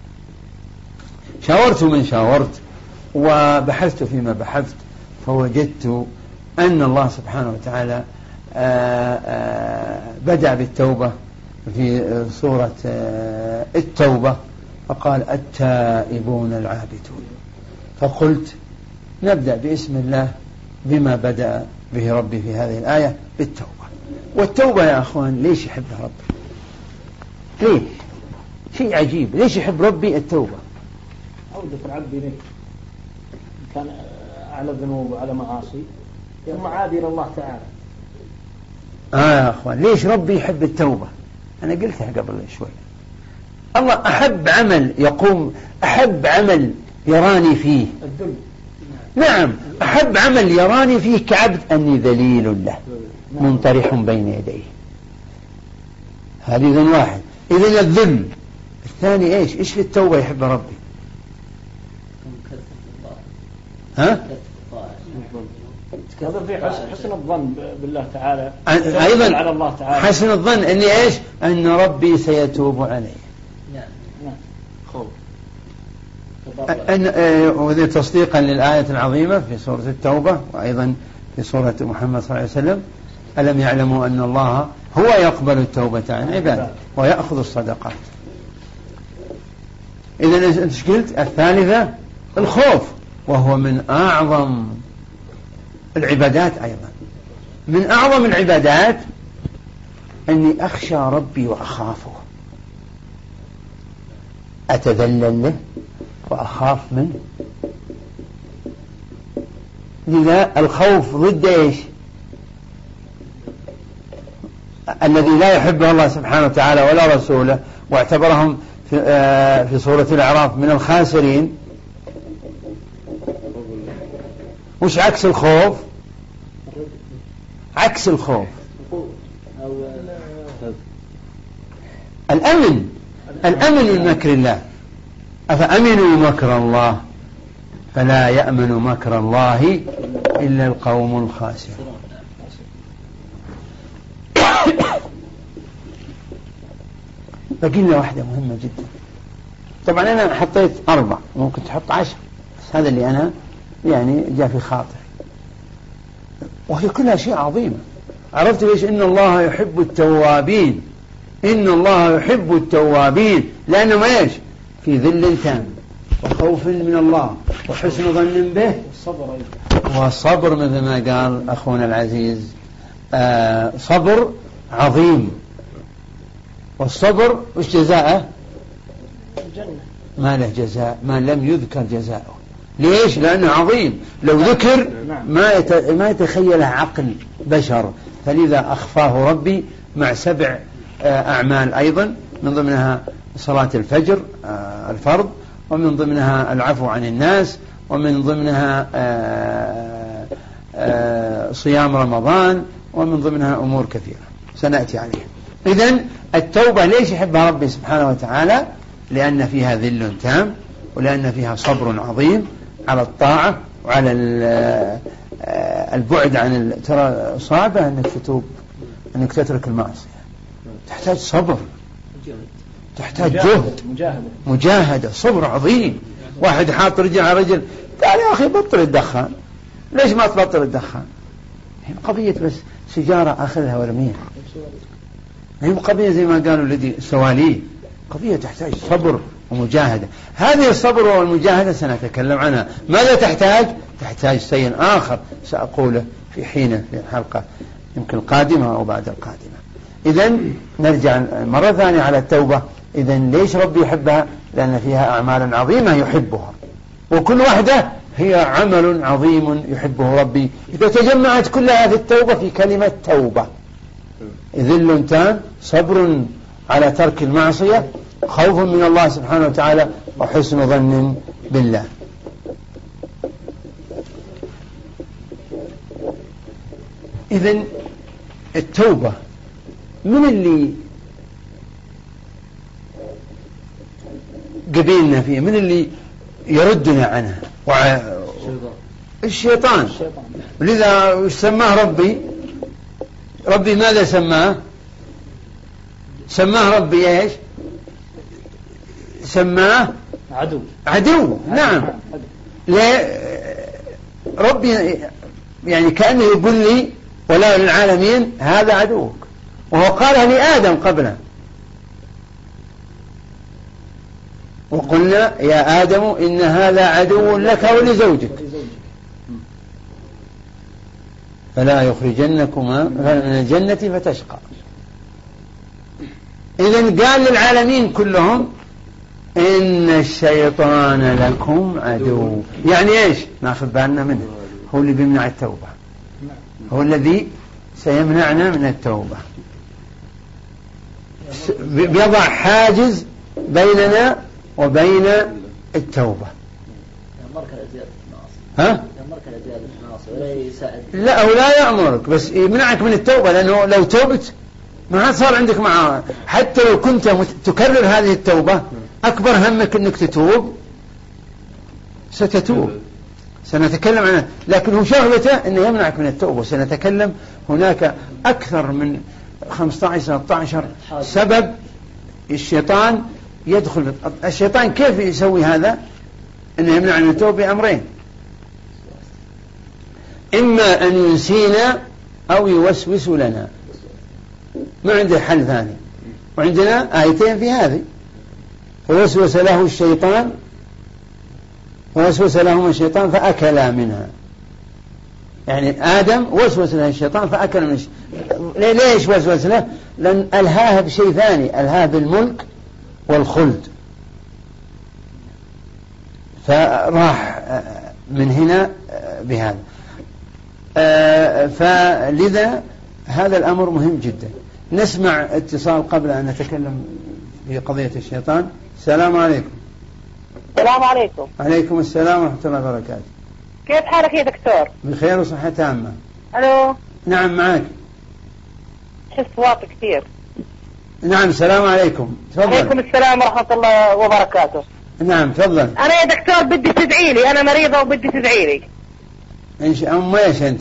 شاورت من شاورت وبحثت فيما بحثت، فوجدت أن الله سبحانه وتعالى آآ آآ بدأ بالتوبة في سورة التوبة فقال التائبون العابدون، فقلت نبدأ باسم الله بما بدأ به ربي في هذه الآية بالتوبة. والتوبة يا أخوان ليش يحبها ربي؟ ليش؟ شيء عجيب، ليش يحب ربي التوبة؟ عودة العبد إليه، كان على ذنوب وعلى معاصي ثم عاد إلى الله تعالى. آه يا أخوان ليش ربي يحب التوبة؟ أنا قلتها قبل شوي. الله أحب عمل يقوم، أحب عمل يراني فيه الذل. نعم، أحب عمل يراني فيه كعبد أني ذليل له منطرح بين يديه. هذه إذن واحد. إذن الذل. الثاني إيش؟ إيش في التوبة يحب ربي؟ ها؟ هذا في حسن الظن بالله تعالى، أيضا على الله تعالى. حسن الظن أني إيش؟ أن ربي سيتوب علي. نعم. خوف. أن وذي تصديقا للآية العظيمة في سورة التوبة وأيضا في سورة محمد صلى الله عليه وسلم: ألم يعلموا أن الله هو يقبل التوبة عن عباده ويأخذ الصدقات. إذن أنت قلت الثالثة الخوف، وهو من أعظم العبادات. أيضا من أعظم العبادات أني أخشى ربي وأخافه، أتذلل له وأخاف منه. لذا الخوف ضد إيش؟ الذي لا يحبه الله سبحانه وتعالى ولا رسوله، واعتبرهم في, آه في سورة الأعراف من الخاسرين. وش عكس الخوف؟ عكس الخوف الأمن. الأمن من مكر الله. أفأمنوا مكر الله فلا يأمن مكر الله إلا القوم الخاسرون. فقلنا واحدة مهمة جدا. طبعا أنا حطيت أربع، ممكن تحط عشر، بس هذا اللي أنا يعني جاء في خاطر، وهي كلها شيء عظيمة. عرفت ليش؟ إن الله يحب التوابين. إن الله يحب التوابين لأنه إيش؟ في ذل تام وخوف من الله وحسن ظن به وصبر، مثل ما قال أخونا العزيز، آه صبر عظيم. والصبر وش جزاءه؟ الجنة. ما له جزاء ما لم يذكر جزاءه. ليش؟ لأنه عظيم. لو ذكر ما ما يتخيله عقل بشر، فلذا أخفاه ربي مع سبع أعمال أيضا، من ضمنها صلاة الفجر الفرض، ومن ضمنها العفو عن الناس، ومن ضمنها صيام رمضان، ومن ضمنها أمور كثيرة سنأتي عليها. إذن التوبة ليش يحبها ربي سبحانه وتعالى؟ لأن فيها ذل تام، ولأن فيها صبر عظيم على الطاعة وعلى البعد عن. ترى صعبة أنك تتوب، أنك تترك المعصية، تحتاج صبر، تحتاج جهد، مجاهدة. مجاهدة، صبر عظيم. واحد حاط رجل على رجل قال يا أخي بطل الدخان، ليش ما تبطل الدخان؟ هي قضية بس سيجارة أخذها ورميها، هي قضية زي ما قالوا الذي سواليه، قضية تحتاج صبر ومجاهدة. هذه الصبر والمجاهدة سنتكلم عنها. ماذا تحتاج؟ تحتاج شيء آخر سأقوله في حين في الحلقة يمكن القادمة أو بعد القادمة. إذن نرجع مرة ثانية على التوبة. إذن ليش ربي يحبها؟ لأن فيها أعمال عظيمة يحبها، وكل واحدة هي عمل عظيم يحبه ربي. إذا تجمعت كلها في التوبة في كلمة توبة: ذل تام، صبر على ترك المعصية، خوف من الله سبحانه وتعالى، وحسن ظن بالله. إذن التوبة من اللي قبيلنا فيه؟ من اللي يردنا عنها؟ وع... الشيطان. ولذا سماه ربي ربي ماذا سماه؟ سماه ربي ايش؟ سماه عدو. عدو. نعم. ليه؟ ربي يعني كأنه يقول لي ولا للعالمين هذا عدوك، وهو قالها لآدم قبله. وقلنا يا آدم إن هذا عدو لك ولزوجك. فلا يخرجنكما من الجنة فتشقى. إذن قال للعالمين كلهم إن الشيطان لكم عدو. يعني إيش؟ ناخذ بالنا منه، هو اللي بيمنع التوبة، هو الذي سيمنعنا من التوبة، بيضع حاجز بيننا وبين التوبة. ها؟ لا، هو لا يأمرك، بس يمنعك من التوبة، لأنه لو توبت ما عاد صار عندك معاه. حتى لو كنت تكرر هذه التوبة أكبر همك أنك تتوب، ستتوب، سنتكلم عنه، لكن هو شغلته أنه يمنعك من التوبة. سنتكلم هناك أكثر من خمسة عشر ستة عشر سبب الشيطان يدخل. الشيطان كيف يسوي هذا؟ أنه يمنع من التوبة بأمرين: إما أن ينسينا أو يوسوس لنا، ما عنده حل ثاني. وعندنا آيتين في هذه: فوسوس له الشيطان فوسوس لهما الشيطان فأكلا منها. يعني آدم وسوس له الشيطان فأكل من الشيطان. ليش وسوس له؟ لأن ألهاه بشيء ثاني، ألهاه بالملك والخلد، فراح من هنا بهذا. فلذا هذا الأمر مهم جدا. نسمع اتصال قبل أن نتكلم في قضية الشيطان. السلام عليكم. السلام عليكم. عليكم السلام ورحمة الله وبركاته. كيف حالك يا دكتور؟ بخير وصحة تامة. ألو. نعم معك. حس واطي كثير. نعم السلام عليكم. تفضل. عليكم السلام ورحمة الله وبركاته. نعم تفضل. أنا يا دكتور بدي تدعي لي، أنا مريضة وبدي تدعي لي. إيش أم إيش أنت؟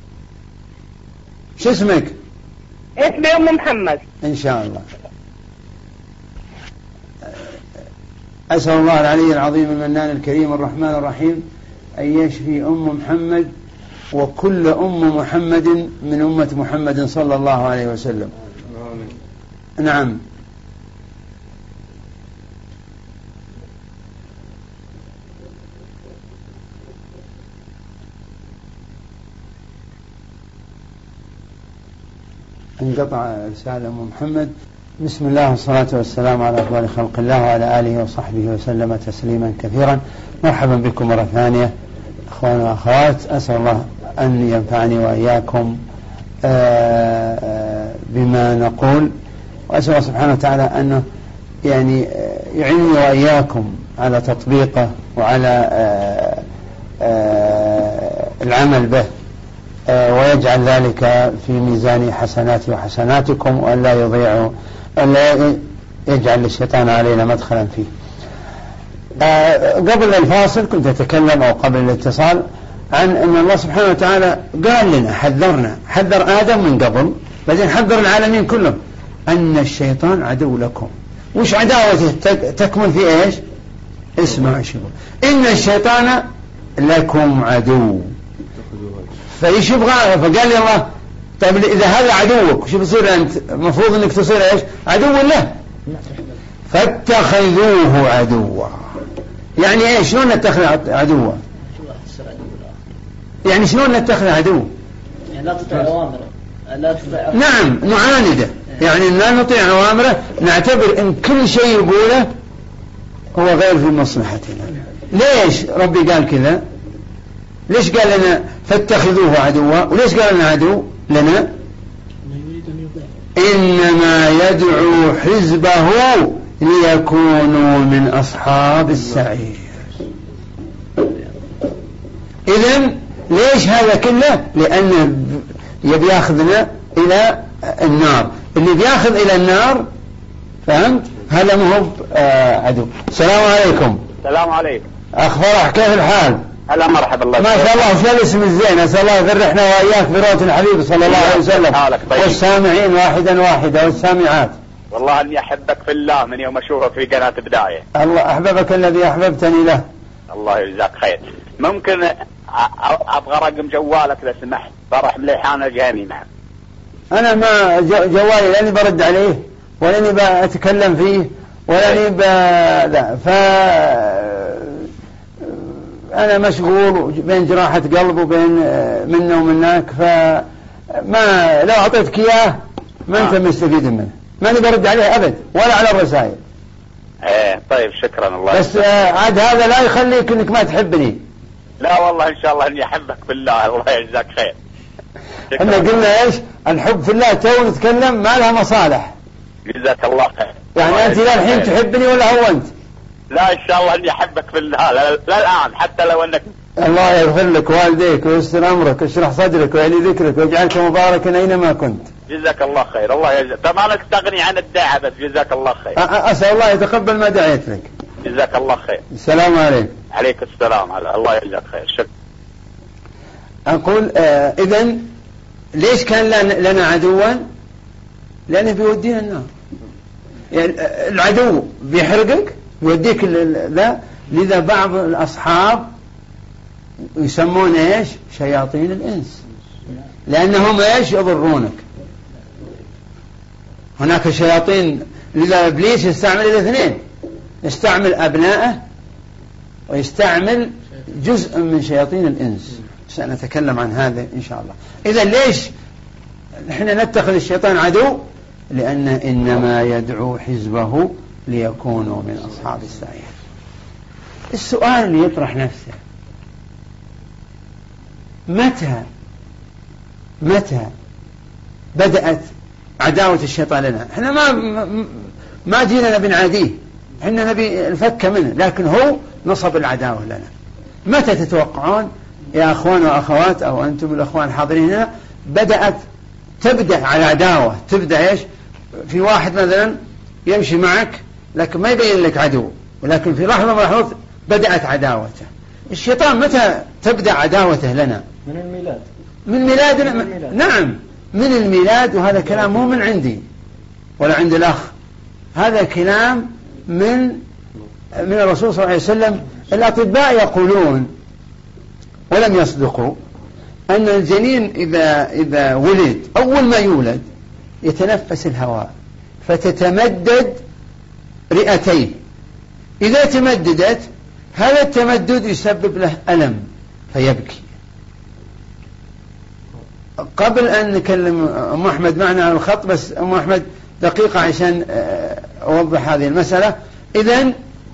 شو اسمك؟ اسمي أم محمد. إن شاء الله. أسأل الله العلي العظيم المنان الكريم الرحمن الرحيم أن يشفي أم محمد وكل أم محمد من أمة محمد صلى الله عليه وسلم. نعم. انقطع رسالة أم محمد. بسم الله والصلاة والسلام على أفضل خلق الله وعلى آله وصحبه وسلم تسليما كثيرا. مرحبا بكم مرة ثانية أخوان وأخوات. أسأل الله أن ينفعني وإياكم بما نقول، وأسأل الله سبحانه وتعالى أنه يعني يعينني وإياكم على تطبيقه وعلى العمل به، ويجعل ذلك في ميزان حسناتي وحسناتكم، وأن لا يضيع ألا يجعل الشيطان علينا مدخلا فيه. قبل الفاصل كنت أتكلم أو قبل الاتصال عن أن الله سبحانه وتعالى قال لنا، حذرنا، حذر آدم من قبل، بعدين حذر العالمين كلهم أن الشيطان عدو لكم. وش عداوته تكمن في إيش؟ اسمع شو إن الشيطان لكم عدو. فإيش يبغى؟ فقال لي الله طيب إذا هذا عدوك شو بصير أنت؟ المفروض أنك تصير إيش؟ عدو له. فاتخذوه عدوا. يعني إيش؟ شلون نتخذ عدوا؟ يعني شلون نتخذ عدو؟ يعني لا تطيع أوامره، لا تطيع. نعم نعانده، يعني لا نطيع أوامره، نعتبر إن كل شيء يقوله هو غير في مصلحتنا. ليش ربي قال كذا؟ ليش قال لنا فاتخذوه عدوا؟ وليش قال لنا عدو لنا؟ إنما يدعو حزبه ليكونوا من أصحاب السعير. إذن ليش هذا كله؟ لأنه يبي ياخذنا إلى النار. اللي بياخذ إلى النار فهمت؟ هذا مو عدو. السلام عليكم. السلام عليكم. أخبارك كيف الحال؟ هلا مرحبا الله. ما شاء الله. شو الاسم الزين؟ أسأل الله يفرحنا وإياك بروة الحبيب صلى الله عليه وسلم. طيب. والسامعين واحدا واحدا والسامعات. والله أني أحبك في الله من يوم أشوفك في قناة بداية. الله أحببك الذي أحببتني له. الله يجزاك خير. ممكن أبغى رقم جوالك إذا سمحت؟ فرح مليحانة جاني معه. أنا ما جوالي لاني برد عليه ولاني بأتكلم فيه ولاني ب... لا ف أنا مشغول بين جراحة قلب وبين منه ومنك، فما لو أعطيتك إياه ما أنت مستفيد منه، ما نقدر برد عليه أبد ولا على الرسائل. ايه طيب شكرا الله. بس عاد هذا لا يخليك انك ما تحبني. لا والله ان شاء الله اني احبك بالله، الله يجزاك خير. احنا قلنا ايش؟ الحب في الله تو نتكلم ما لها مصالح. جزاك الله خير. يعني انت لا الحين تحبني ولا هو انت؟ لا ان شاء الله اني احبك بالله، لا, لا الان حتى لو انك. الله يغفر لك والديك ويستر امرك ويشرح صدرك ويعلي ذكرك ويجعلك مباركا اينما كنت. جزاك الله خير. الله يجزاك. طبعا انا استغني عن الداعي بس جزاك الله خير. اسال الله يتقبل ما دعيت لك. جزاك الله خير. السلام عليكم. عليك السلام. على الله يجزاك خير. شكرا. اقول آه اذا ليش كان لنا عدوا؟ لانه بيودينا النار. يعني العدو بيحرقك بيوديك ذا. لذا بعض الاصحاب يسمون ايش؟ شياطين الانس، لانهم ايش؟ يضرونك. هناك شياطين. لذا ابليس يستعمل الاثنين، يستعمل ابنائه ويستعمل جزء من شياطين الانس. سنتكلم عن هذا ان شاء الله. اذا ليش نحن نتخذ الشيطان عدو؟ لان انما يدعو حزبه ليكونوا من اصحاب السعير. السؤال اللي يطرح نفسه، متى متى بدأت عداوة الشيطان لنا؟ احنا ما ما جينا نبي نعاديه، احنا نبي الفك منه، لكن هو نصب العداوة لنا. متى تتوقعون يا اخوان واخوات او انتم الاخوان الحاضرين هنا بدأت تبدأ على عداوة؟ تبدأ ايش؟ في واحد مثلا يمشي معك لكن ما يبين لك عدو، ولكن في لحظة من اللحظات بدأت عداوته. الشيطان متى تبدأ عداوته لنا؟ من الميلاد. من ميلادنا. من الميلاد. نعم من الميلاد. وهذا كلام مو من عندي ولا عند الأخ، هذا كلام من من الرسول صلى الله عليه وسلم. الأطباء يقولون ولم يصدقوا أن الجنين إذا إذا ولد أول ما يولد يتنفس الهواء فتتمدد رئتيه. إذا تمددت هذا التمدد يسبب له ألم فيبكي. قبل أن نكلم أم أحمد معنا على الخط، بس أم أحمد دقيقة عشان أوضح هذه المسألة. إذن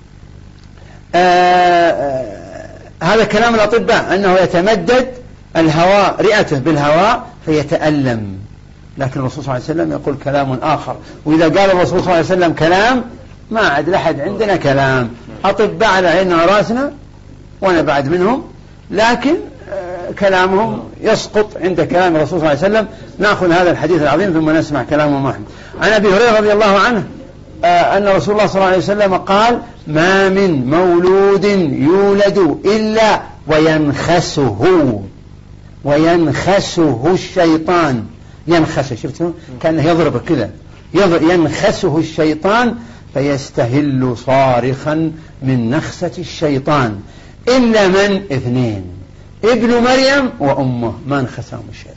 هذا كلام الأطباء أنه يتمدد الهواء رئته بالهواء فيتألم، لكن الرسول صلى الله عليه وسلم يقول كلام آخر. وإذا قال الرسول صلى الله عليه وسلم كلام ما عاد لحد عندنا كلام. أطباء على عيننا وراسنا وأنا بعد منهم، لكن كلامهم يسقط عند كلام الرسول صلى الله عليه وسلم. نأخذ هذا الحديث العظيم ثم نسمع كلام محمد. عن أبي هريرة رضي الله عنه أن رسول الله صلى الله عليه وسلم قال: ما من مولود يولد إلا وينخسه وينخسه الشيطان. ينخسه، شفتوا كأنه يضرب كذا، ينخسه الشيطان فيستهل صارخا من نخسة الشيطان إلا من اثنين: ابن مريم وأمه، ما انخسهم الشيطان.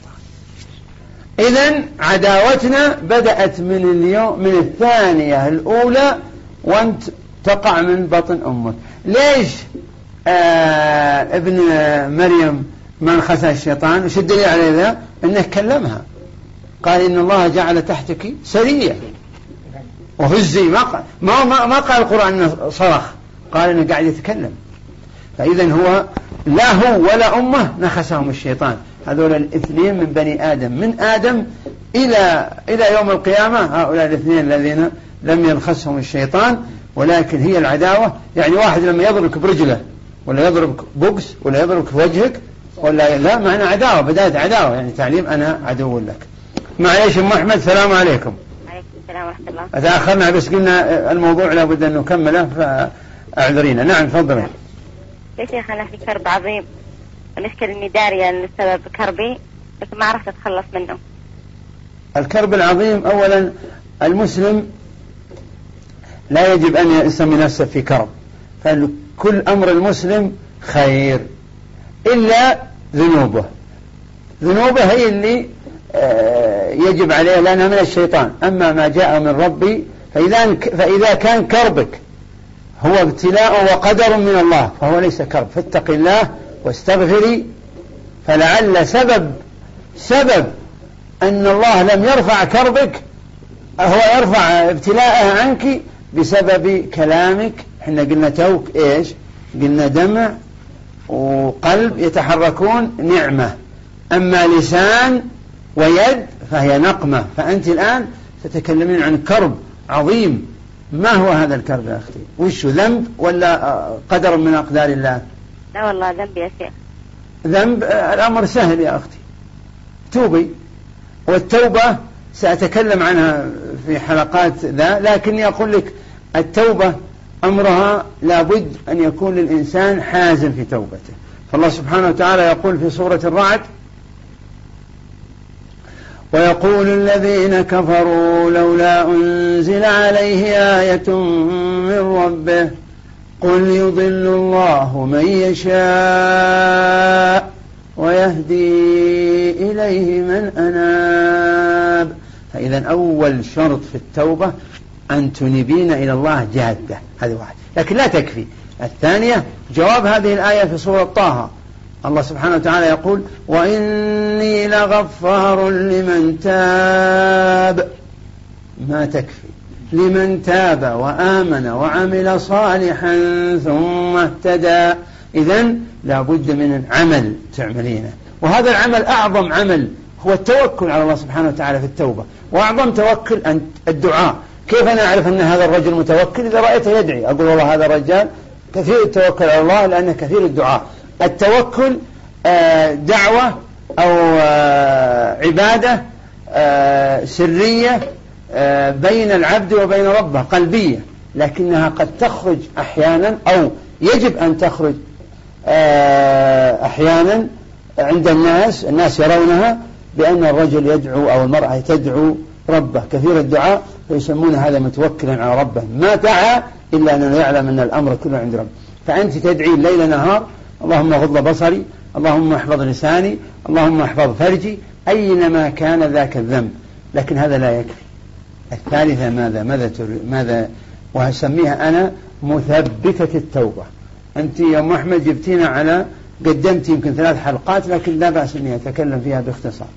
إذن عداوتنا بدأت من اليوم من الثانية الأولى وانت تقع من بطن أمك. ليش آه ابن مريم ما انخسها الشيطان؟ وش الدليل على ذا؟ انه كلمها، قال إن الله جعل تحتك سرية وهزي. ما قال ما, ما, ما قال القرآن انه صرخ، قال انه قاعد يتكلم. فإذا هو لا هو ولا أمه نخسهم الشيطان. هذول الاثنين من بني آدم، من آدم إلى إلى يوم القيامة، هؤلاء الاثنين الذين لم ينخسهم الشيطان. ولكن هي العداوة، يعني واحد لما يضربك برجله ولا يضربك بوكس ولا يضربك في وجهك ولا لا، معنى عداوة، بداية عداوة، يعني تعليم أنا عدو لك. معليش أم أحمد، السلام عليكم. عليكم السلام ورحمة الله. أتأخرنا بس قلنا الموضوع لابد أن نكمله فأعذرينا. نعم تفضل. يا شيخ أنا في كرب عظيم، المشكلة إني دارية لسبب كربي بس ما عرفت أتخلص منه. الكرب العظيم، أولا المسلم لا يجب أن يسمي نفسه في كرب، فكل أمر المسلم خير إلا ذنوبه. ذنوبه هي اللي يجب عليه لأنها من الشيطان. أما ما جاء من ربي فإذا, فإذا كان كربك هو ابتلاء وقدر من الله، فهو ليس كرب. فاتق الله واستغفري، فلعل سبب سبب أن الله لم يرفع كربك هو يرفع ابتلاءه عنك بسبب كلامك. احنا قلنا توك ايش؟ قلنا دمع وقلب يتحركون نعمة، أما لسان ويد فهي نقمة. فأنت الآن تتكلمين عن كرب عظيم. ما هو هذا الكرب يا أختي؟ وش ذنب ولا قدر من أقدار الله؟ لا والله ذنب يا شيخ. ذنب؟ الأمر سهل يا أختي، توبي. والتوبة سأتكلم عنها في حلقات ذا، لكني أقول لك التوبة أمرها لابد أن يكون للإنسان حازم في توبته. فالله سبحانه وتعالى يقول في سورة الرعد: ويقول الذين كفروا لولا أنزل عليه آية من ربه قل يضل الله من يشاء ويهدي إليه من أناب. فإذا أول شرط في التوبة أن تنيبين إلى الله جادة، هذه واحد. لكن لا تكفي. الثانية جواب هذه الآية في سورة طه، الله سبحانه وتعالى يقول: وإني لغفار لمن تاب. ما تكفي، لمن تاب وآمن وعمل صالحا ثم اهتدى. إذن لا بد من عمل تعملينه، وهذا العمل أعظم عمل هو التوكل على الله سبحانه وتعالى في التوبة. وأعظم توكل أن الدعاء. كيف أنا أعرف أن هذا الرجل متوكل؟ إذا رأيته يدعي أقول والله هذا الرجال كثير التوكل على الله، لأنه كثير الدعاء. التوكل دعوة أو عبادة سرية بين العبد وبين ربه، قلبية، لكنها قد تخرج أحيانا أو يجب أن تخرج أحيانا عند الناس. الناس يرونها بأن الرجل يدعو أو المرأة تدعو ربه كثير الدعاء، فيسمون هذا متوكلا على ربه، ما دعا إلا أنه يعلم أن الأمر كله عند ربه. فأنت تدعي الليل نهار: اللهم غض بصري، اللهم احفظ لساني، اللهم احفظ فرجي، أينما كان ذاك الذنب. لكن هذا لا يكفي. الثالثة ماذا ماذا ماذا وهسميها أنا مثبتة التوبة. أنت يا أم أحمد جبتينا على قدمت يمكن ثلاث حلقات، لكن لا بأس أني أتكلم فيها باختصار.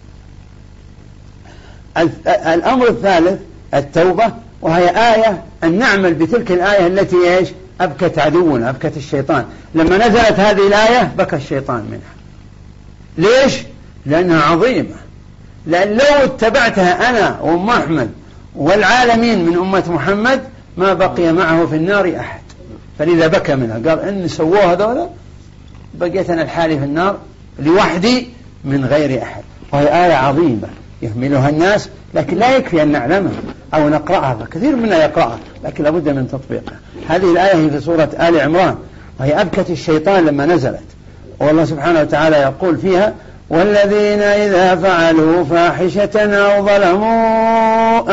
الأمر الثالث التوبة، وهي آية أن نعمل بتلك الآية التي إيش؟ أبكت عدونا، أبكت الشيطان. لما نزلت هذه الآية بكى الشيطان منها. ليش؟ لأنها عظيمة. لأن لو اتبعتها أنا وأم أحمد والعالمين من أمة محمد ما بقي معه في النار أحد. فلذا بكى منها، قال إن سووها هذولا بقيت أنا الحالي في النار لوحدي من غير أحد. وهي آية عظيمة يهملها الناس، لكن لا يكفي أن نعلمها أو نقرأها، فكثير منا يقرأها لكن لابد من تطبيقها. هذه الآية هي في سورة آل عمران، وهي أبكت الشيطان لما نزلت. والله سبحانه وتعالى يقول فيها: والذين إذا فعلوا فاحشة أو ظلموا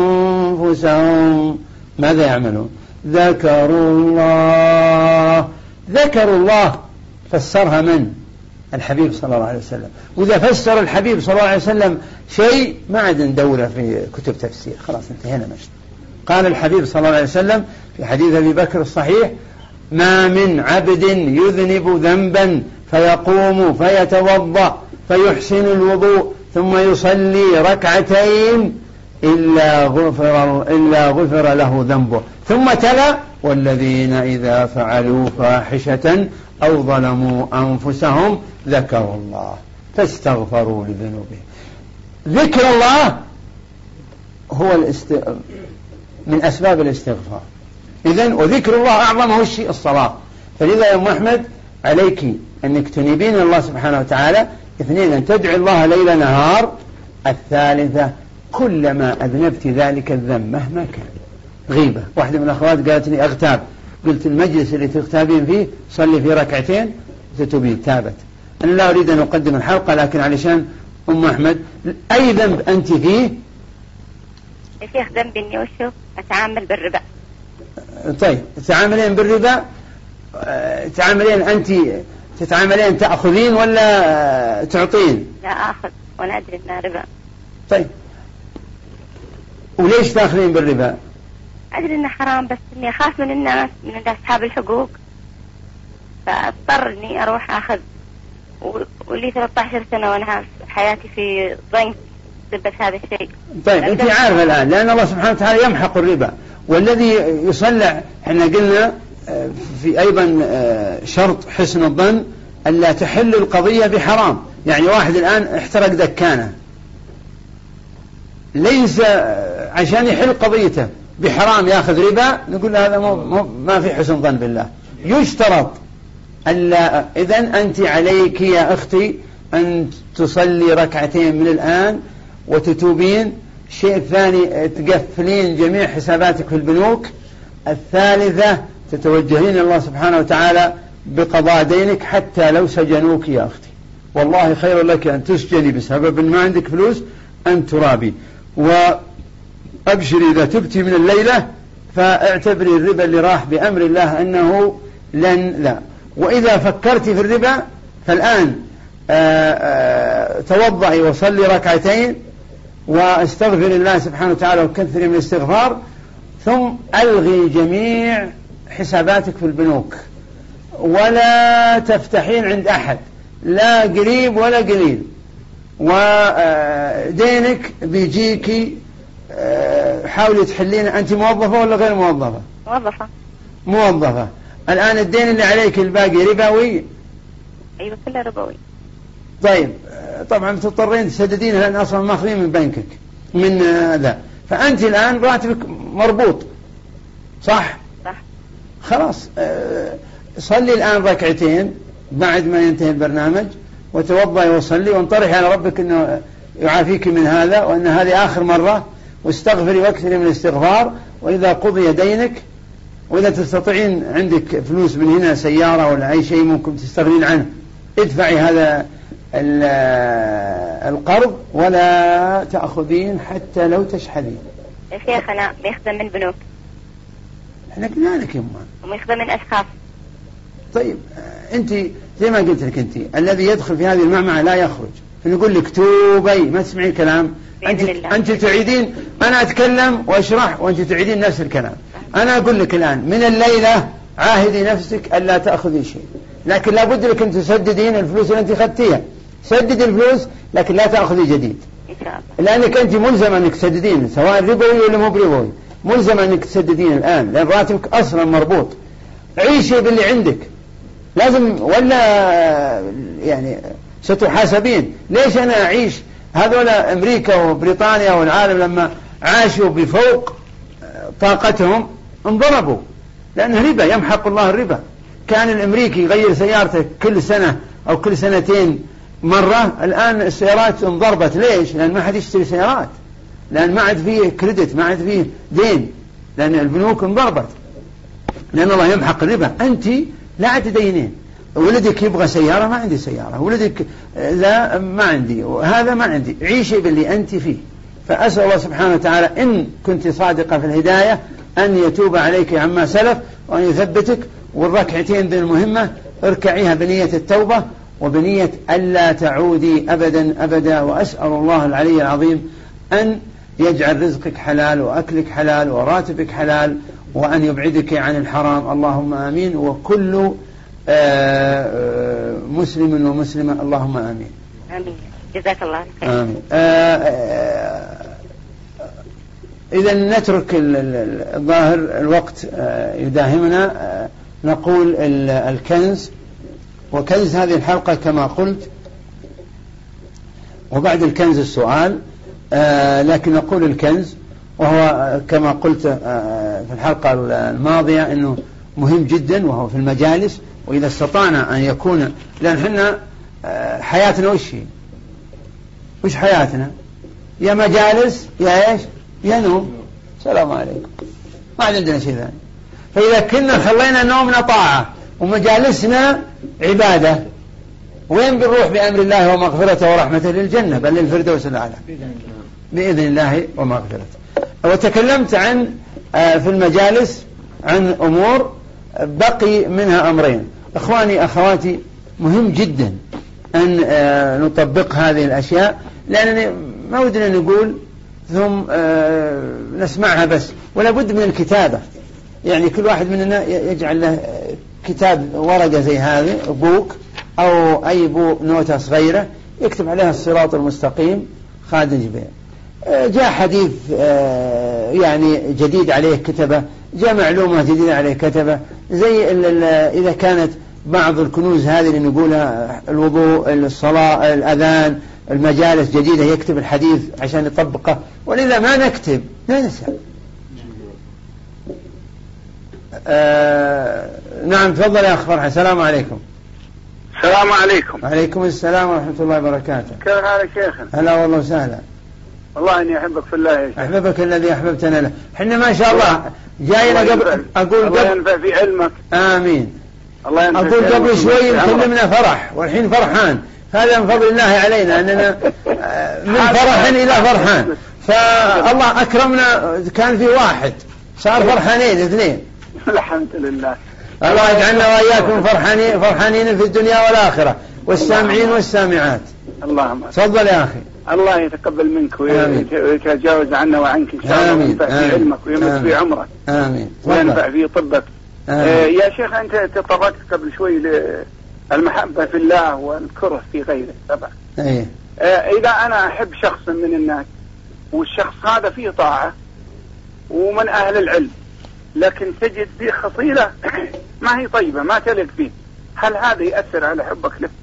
أنفسهم ماذا يعملون؟ ذكروا الله. ذكروا الله فسرها من؟ الحبيب صلى الله عليه وسلم. وإذا فسر الحبيب صلى الله عليه وسلم شيء ما عاد ندوره في كتب تفسير، خلاص انتهينا مشت. قال الحبيب صلى الله عليه وسلم في حديث أبي بكر الصحيح: ما من عبد يذنب ذنبا فيقوم فيتوضأ فيحسن الوضوء ثم يصلي ركعتين إلا غفر, إلا غفر له ذنبه. ثم تلا: والذين إذا فعلوا فاحشة أو ظلموا أنفسهم ذكروا الله فاستغفروا لذنوبهم. ذكر الله هو الاست... من أسباب الاستغفار. إذن وذكر الله أعظمه الشيء الصلاة. فلذا يا أم أحمد عليك أنك تنيبين الله سبحانه وتعالى. اثنين، أن تدعي الله ليل نهار. الثالثة، كلما أذنبت ذلك الذنب مهما كان. غيبة، واحدة من الأخوات قالت لي أغتاب، قلت المجلس اللي تغتابين فيه صلي في ركعتين تتوبين، تابت. أنا لا أريد أن أقدم الحلقة، لكن علشان أم أحمد، أي ذنب أنت فيه؟ يا شيخ ذنبي إني وشو أتعامل بالربا. طيب تتعاملين بالربا، تعاملين أنت تتعاملين تأخذين ولا تعطين؟ لا آخذ وأنا أدري إنها ربا. طيب وليش تأخذين بالربا؟ أدري إنه حرام بس إني أخاف من الناس من أصحاب الحقوق، فأضطر إني أروح أخذ، ولي ثلاثة عشر سنة وأنا حياتي في ضنك بسبب هذا الشيء. طيب أنت عارفة الآن لأن الله سبحانه وتعالى يمحق الربا، والذي يصلح احنا قلنا في أيضا شرط حسن الظن ألا تحل القضية بحرام. يعني واحد الآن احترق دكانة، ليس عشان يحل قضيته بحرام ياخذ ربا نقول هذا ما في حسن ظن بالله. يشترط ألا، إذن أنت عليك يا أختي أن تصلي ركعتين من الآن وتتوبين. الشيء الثاني تقفلين جميع حساباتك في البنوك. الثالثة تتوجهين الله سبحانه وتعالى بقضاء دينك حتى لو سجنوك يا أختي، والله خير لك أن تسجني بسبب أن ما عندك فلوس أن ترابي. وأبشري إذا تبتي من الليلة فاعتبري الربا اللي راح بأمر الله أنه لن لا. وإذا فكرت في الربا فالآن آآ آآ توضعي وصلي ركعتين واستغفر الله سبحانه وتعالى وكثري من الاستغفار، ثم ألغي جميع حساباتك في البنوك ولا تفتحين عند أحد لا قريب ولا قليل، ودينك بيجيكي. حاولي تحلين. أنت موظفة ولا غير موظفة؟ موظفة. موظفة. الآن الدين اللي عليك الباقي ربوي؟ أيوة كله ربوي. طيب طبعا تضطرين تسددين لأن أصلا ماخذين من بنكك من ذا، فأنت الآن راتبك مربوط صح؟ صح. خلاص صلي الآن ركعتين بعد ما ينتهي البرنامج وتوضأي وصلي وانطرحي على ربك أنه يعافيك من هذا وأن هذه آخر مرة، واستغفري واكثري من الاستغفار. وإذا قضي دينك وإذا تستطيعين عندك فلوس من هنا سيارة ولا أي شيء ممكن تستغنين عنه ادفعي هذا القرض ولا تأخذين حتى لو تشحذين. يا شيخ أنا بيخدم من بنوك. احنا قلنا لك يما ويخدم من أشخاص. طيب أنت زي ما قلت لك أنت الذي يدخل في هذه المعمعة لا يخرج، فنقول لك توبي ما تسمعين الكلام. أنت, أنت تعيدين، أنا أتكلم وأشرح وأنت تعيدين نفس الكلام. أنا أقول لك الآن من الليلة عاهدي نفسك ألا تأخذي شيء، لكن لا بد لك أن تسددين الفلوس اللي أنت خدتيها. سدد الفلوس لكن لا تأخذي جديد إن شاء الله، لأنك أنت ملزم أنك تسددين سواء ربوي ولا مو بربوي، ملزم أنك تسددين الآن لأن راتبك أصلا مربوط. عيشي باللي عندك لازم ولا يعني ستحاسبين. ليش أنا أعيش؟ هذول أمريكا وبريطانيا والعالم لما عاشوا بفوق طاقتهم انضربوا لأنه ربا، يمحق الله الربا. كان الأمريكي يغير سيارته كل سنة أو كل سنتين مرة، الآن السيارات انضربت. ليش؟ لأن ما حد يشتري سيارات، لأن ما عاد فيه كريدت، ما عاد فيه دين، لأن البنوك انضربت، لأن الله يمحق الربا. أنت لا تدينين. ولدك يبغى سيارة ما عندي سيارة، ولدك لا ما عندي، وهذا ما عندي. عيشي باللي أنت فيه. فأسأل الله سبحانه وتعالى إن كنت صادقة في الهداية أن يتوب عليك عما سلف وأن يثبتك. والركعتين ذي المهمة اركعيها بنية التوبة وبنية ألا تعودي أبدا أبدا. وأسأل الله العلي العظيم أن يجعل رزقك حلال وأكلك حلال وراتبك حلال وأن يبعدك عن الحرام، اللهم آمين. وكل آه مسلم ومسلمة اللهم آمين. آمين. جزاك الله خير. آمين. آه آه إذا نترك الظاهر الوقت آه يداهمنا. آه نقول الكنز، وكنز هذه الحلقة كما قلت، وبعد الكنز السؤال. آه لكن نقول الكنز وهو كما قلت آه في الحلقة الماضية أنه مهم جدا وهو في المجالس. وإذا استطعنا أن يكون، لأن حنا آه حياتنا وش هي؟ وش حياتنا؟ يا مجالس يا إيش؟ يا نوم. السلام عليكم. ما عندنا شيء ثاني. فإذا كنا خلينا نومنا طاعة ومجالسنا عبادة، وين بنروح بأمر الله ومغفرته ورحمته؟ للجنة، بل للفردوس الأعلى بإذن الله ومغفرته. وتكلمت عن في المجالس عن أمور بقي منها أمرين. أخواني أخواتي مهم جدا أن نطبق هذه الأشياء، لأننا ما ودنا نقول ثم نسمعها بس، ولا بد من الكتابة. يعني كل واحد مننا يجعل له كتاب ورقة زي هذه بوك أو أي بو نوتة صغيرة يكتب عليها الصراط المستقيم خالد الجبير. جاء حديث يعني جديد عليه كتبه، جاء معلومة جديدة عليه كتبه، زي إذا كانت بعض الكنوز هذه اللي نقولها الوضوء الصلاة الأذان المجالس جديدة يكتب الحديث عشان يطبقه، ولذا ما نكتب لا نسأل. آه نعم تفضل يا أخ فرحة. السلام عليكم. السلام عليكم. وعليكم السلام ورحمة الله وبركاته. كيف حالك شيخنا؟ هلا والله وسهلا. والله إني أحبك في الله يا شيخ. أحببك الذي أحببتنا له. حنا ما شاء الله جاينا قبل أقول الله قبل ينفع في علمك. آمين. الله ينفع أقول في قبل شوي كلمنا فرح والحين فرحان، هذا من فضل الله علينا أننا من فرح إلى فرحان، فالله أكرمنا كان في واحد صار فرحانين اثنين. الحمد لله. الله يجعلنا وإياكم فرحانين فرحانين في الدنيا والآخرة والسامعين والسامعات. اللهم تفضل يا أخي. الله يتقبل منك ويتجاوز عنا وعنك إن شاء الله، وينفع في علمك ويمد في عمرك. آمين. وينفع في طبك. آه يا شيخ أنت تطرقت قبل شوي للمحبة في الله والكره في غيره طبعا. أيه. آه إذا أنا أحب شخص من الناس والشخص هذا فيه طاعة ومن أهل العلم، لكن تجد فيه خصيلة ما هي طيبة ما تليق فيه، هل هذا يأثر على حبك له؟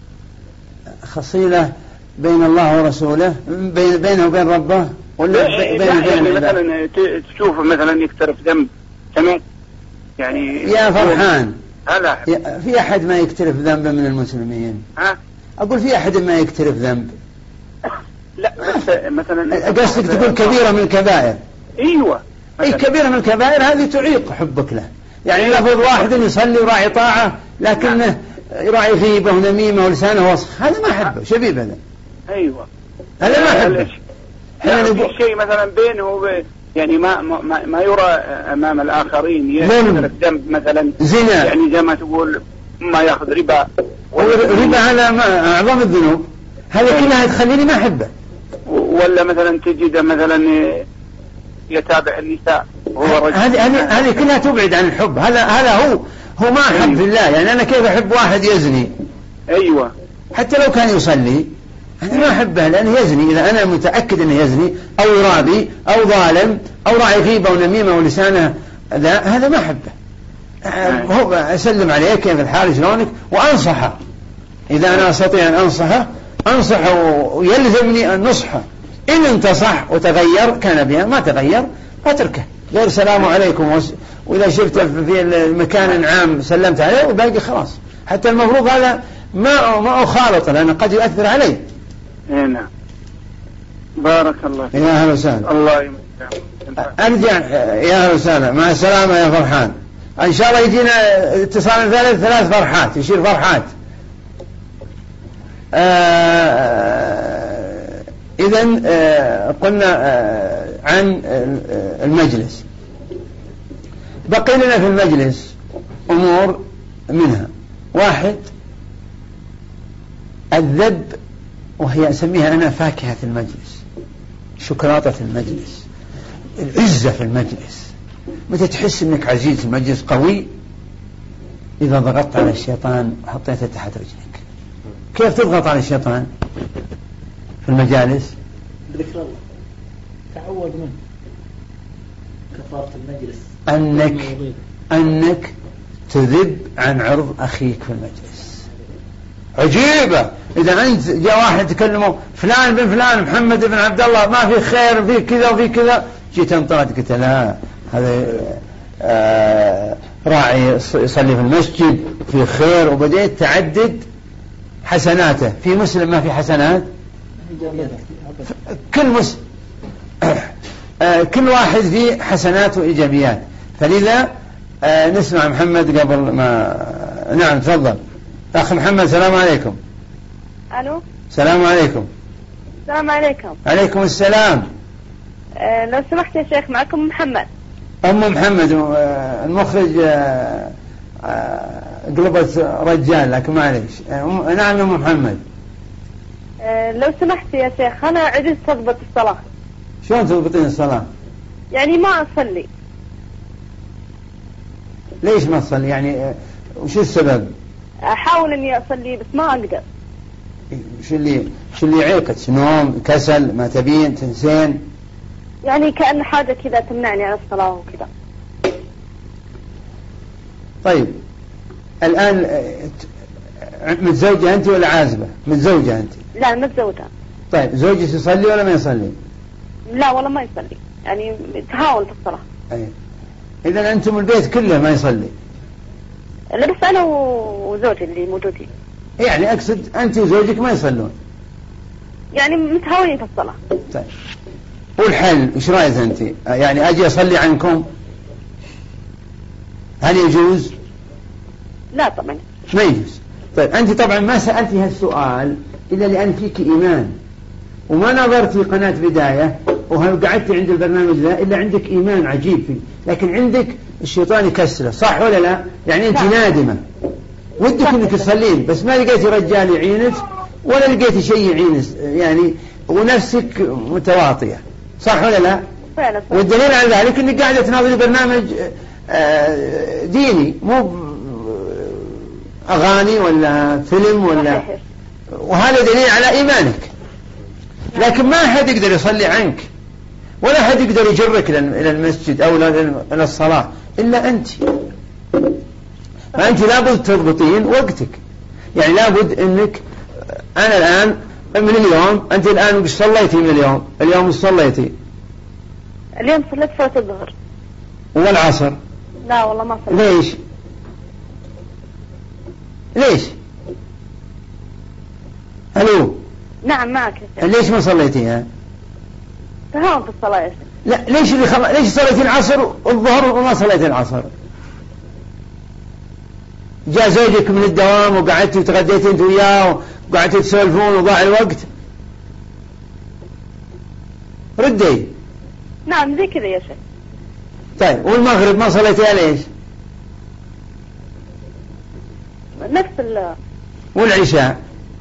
خصيلة بين الله ورسوله، بين بينه وبين ربه، ولا بين يعني مثلا تشوفه مثلا يقترف ذنب تمام يعني يا فرحان؟ هلا في أحد ما يقترف ذنب من المسلمين؟ ها؟ أقول في أحد ما يقترف ذنب؟ لا بس مثلا قصدك تقول كبيرة من الكبائر؟ ايوه اي كبيرة من الكبائر هذه تعيق حبك له. يعني لفظ واحد يصلي وراعي طاعة لكنه يراعي غيبة ونميمة ولسانه وسخ، هذا ما حبه شبيب هذا. ايوه هذا ما حبه. احنا نقول شيء مثلا بينه وبين يعني ما ما, ما يرى امام الاخرين يقترف ذنب مثلا زنا، يعني زي ما تقول ما ياخذ ربا. ربا هذا ما اعظم الذنوب، هذا كلها تخليني ما احبه. ولا مثلا تجد مثلا يتابع النساء وهو رجل، هذه هذه هذه كلها تبعد عن الحب. هذا هذا هو هو ما أحب في الله. يعني أنا كيف أحب واحد يزني؟ أيوة حتى لو كان يصلي أنا ما أحبه لأنه يزني. إذا أنا متأكد أنه يزني أو يرابي أو ظالم أو راعي غيبة ونميمة ولسانه لا، هذا ما أحبه. هو أسلم عليه كيف الحال شلونك وأنصحه. إذا أنا أستطيع أن أنصحه أنصحه ويلزمني أن نصحه. إن انتصح وتغير كان بها، ما تغير أتركه. غير سلام عليكم، وإذا شفت في المكان عام سلمت عليه وباقي خلاص. حتى المفروض هذا ما ما أخالط لأنه قد يؤثر علي. نعم بارك الله يا أهلا وسهلا. الله يمسك. أرجع يا أهلا وسهلا. مع السلامة يا فرحان. إن شاء الله يجينا اتصال ثالث ثلاث فرحات يصير فرحات. إذن قلنا عن المجلس. بقي لنا في المجلس أمور منها: واحد الذب، وهي أسميها أنا فاكهة المجلس، شوكولاتة المجلس، العزة في المجلس. متى تحس أنك عزيز المجلس قوي؟ إذا ضغطت على الشيطان وحطيته تحت رجلك. كيف تضغط على الشيطان في المجالس؟ بذكر الله، تعود منه كفارة المجلس، أنك أنك تذب عن عرض أخيك في المجلس. عجيبة إذا أنت جاء واحد تكلمه فلان بن فلان محمد بن عبد الله ما في خير في كذا وفي كذا، جيت انطرد قلت لا هذا آه راعي يصلي في المسجد في خير، وبدأت تعدد حسناته. في مسلم ما في حسنات؟ كل مسلم آه كل واحد فيه حسنات وإيجابيات. فلذا آه نسمع محمد قبل ما نعم تفضل أخ محمد. السلام عليكم. ألو. السلام عليكم. السلام عليكم. عليكم السلام. أه لو سمحت يا شيخ معكم محمد. أم محمد آه المخرج آه آه قلبت رجال لكن معليش. آه نعم أم محمد. أه لو سمحت يا شيخ أنا عجزت أضبط الصلاة. شلون تضبطين الصلاة؟ يعني ما أصلي. ليش ما تصلي يعني؟ وش السبب؟ أحاول إني أصلي بس ما أقدر. شو اللي شو اللي يعيقك؟ نوم، كسل، ما تبين، تنسين؟ يعني كأن حاجة كذا تمنعني عن الصلاة وكذا. طيب الآن متزوجة أنت ولا عازبة؟ متزوجة أنت؟ لا متزوجة. طيب زوجك يصلي ولا ما يصلي؟ لا والله ما يصلي، يعني تهاون في الصلاة. أي. إذا أنتم البيت كله ما يصلي؟ لا بس أنا وزوجي اللي موجودين. يعني أقصد أنت وزوجك ما يصلون؟ يعني متهاونين في الصلاة. طيب والحل إيش رأيك أنت؟ يعني أجي أصلي عنكم؟ هل يجوز؟ لا طبعا ما يجوز. طيب أنت طبعا ما سألتي هالسؤال إلا لأن فيك إيمان، وما نظرتي قناة بداية وقعدتي عند البرنامج ذا إلا عندك إيمان عجيب فيه، لكن عندك الشيطان يكسره، صح ولا لا؟ يعني أنت نادمة ودك أنك تصلين بس ما لقيتي رجال يعينك ولا لقيتي شيء يعينك يعني، ونفسك متواطية، صح ولا لا؟ فعلا. والدليل على ذلك أنك قاعدة تناظري برنامج ديني مو أغاني ولا فيلم ولا، وهذا دليل على إيمانك. لكن ما أحد يقدر يصلي عنك ولا أحد يقدر يجرك إلى المسجد أو إلى الصلاة إلا أنت. فأنت لابد تضبطين وقتك، يعني لابد أنك أنا الآن من اليوم، أنت الآن وش صليتي من اليوم؟ اليوم وش صليتي؟ اليوم صليت صلاة الظهر. والعصر؟ لا والله ما صليت. ليش؟ ليش؟ ألو؟ نعم معك. ليش ما صليتيها؟ تهاون في الصلاة يا شيخ. لا ليش اللي خل... ليش صليتي العصر والظهر وما صليتي العصر؟ جاء زوجك من الدوام وقعدتوا وتغديتوا انت وياه وقعدتوا تسولفون وضاع الوقت؟ ردي. نعم زي كذا يا شيخ. طيب والمغرب ما صليتيها ليش؟ نفس ال. والعشاء؟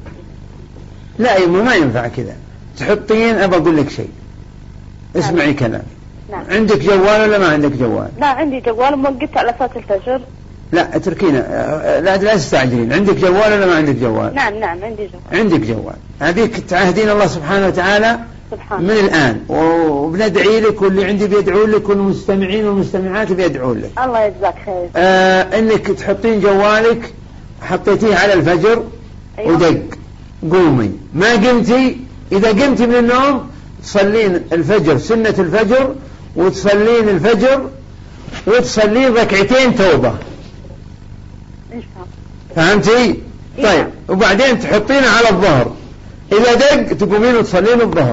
لا يما ما ينفع كذا، تحطين أبى أقول لك شيء، اسمعي نعم. كلامي. نعم. عندك جوال ولا ما عندك جوال؟ لا عندي جوال وموقفت على صلاة الفجر. لا اتركينا، لا لا تستعجلين. عندك جوال ولا ما عندك جوال؟ نعم نعم عندي جوال. عندك جوال، هذيك تعهدين الله سبحانه وتعالى سبحان من الآن، وبندعي لك واللي عندي بيدعوا لك والمستمعين والمستمعات بيدعوا لك. الله يجزاك خير. آه انك تحطين جوالك، حطيتيه على الفجر. أيوة. ودق قومي، ما قمتي إذا قمتي من النوم تصلين الفجر سنة الفجر وتصلين الفجر وتصلين ركعتين توبة. إن شاء الله. فهمتي؟ طيب وبعدين تحطينه على الظهر، إذا دق تقومين وتصلين الظهر.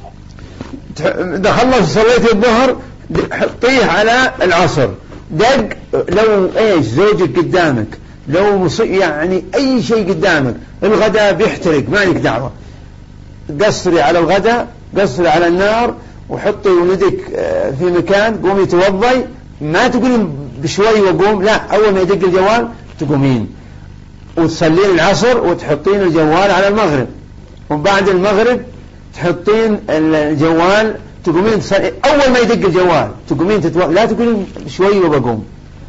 إذا خلص صليتي الظهر حطيه على العصر. دق لو إيش زوجك قدامك، لو يعني أي شيء قدامك، الغداء بيحترق ما لك دعوة، قصري على الغداء، قصري على النار وحطي ولدك في مكان، قومي توضي، ما تقولين بشوي وقوم، لا أول ما يدق الجوال تقومين وتصلين العصر وتحطين الجوال على المغرب، وبعد المغرب تحطين الجوال تقومين تصلي أول ما يدق الجوال تقومين تتوضي، لا تقولين بشوي وبقوم.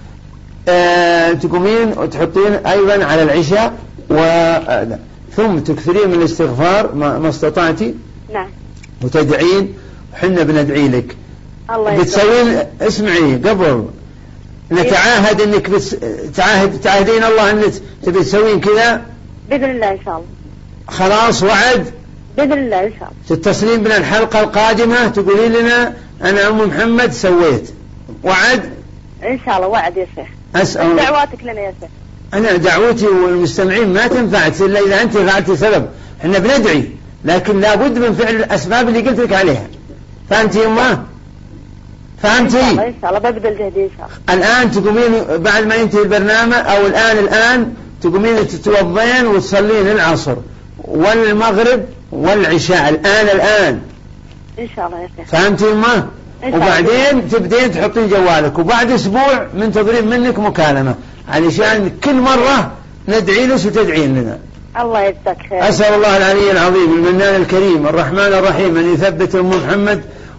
أه تقومين وتحطين أيضا على العشاء و... أه ثم تكثرين من الاستغفار ما, ما استطعتي. نعم. وتدعين وحنا بندعي لك. الله بتسوين اسمعي قبل نتعاهد انك بس... تعاهد تعاهدين الله انك تبي تسوين كذا بإذن الله إن شاء الله. خلاص وعد بإذن الله إن شاء الله. تتصلين بنا الحلقة القادمة تقولين لنا أنا أم محمد سويت، وعد إن شاء الله. وعد يا شيخ. أسأل دعواتك لنا يا شيخ. أنا دعوتي والمستمعين ما تنفع إلا إذا أنت فعلت سبب، إحنا بندعي لكن لابد من فعل الأسباب اللي قلت لك عليها. فهمتي يا أمه؟ فهمتي؟ إن شاء الله إن شاء الله ببذل جهدي إن شاء الله. الآن تقومين بعد ما ينتهي البرنامج أو الآن الآن تقومين تتوضين وتصلين العصر والمغرب والعشاء الآن الآن. إن شاء الله يا شيخ. فهمتي يا أمه؟ وبعدين تبدين تحطين جوالك، وبعد أسبوع منتظرين منك مكالمة علشان كل مرة ندعي لك وتدعين لنا. الله يجزاك خير. أسأل الله العلي العظيم المنان الكريم الرحمن الرحيم أن يثبت أم محمد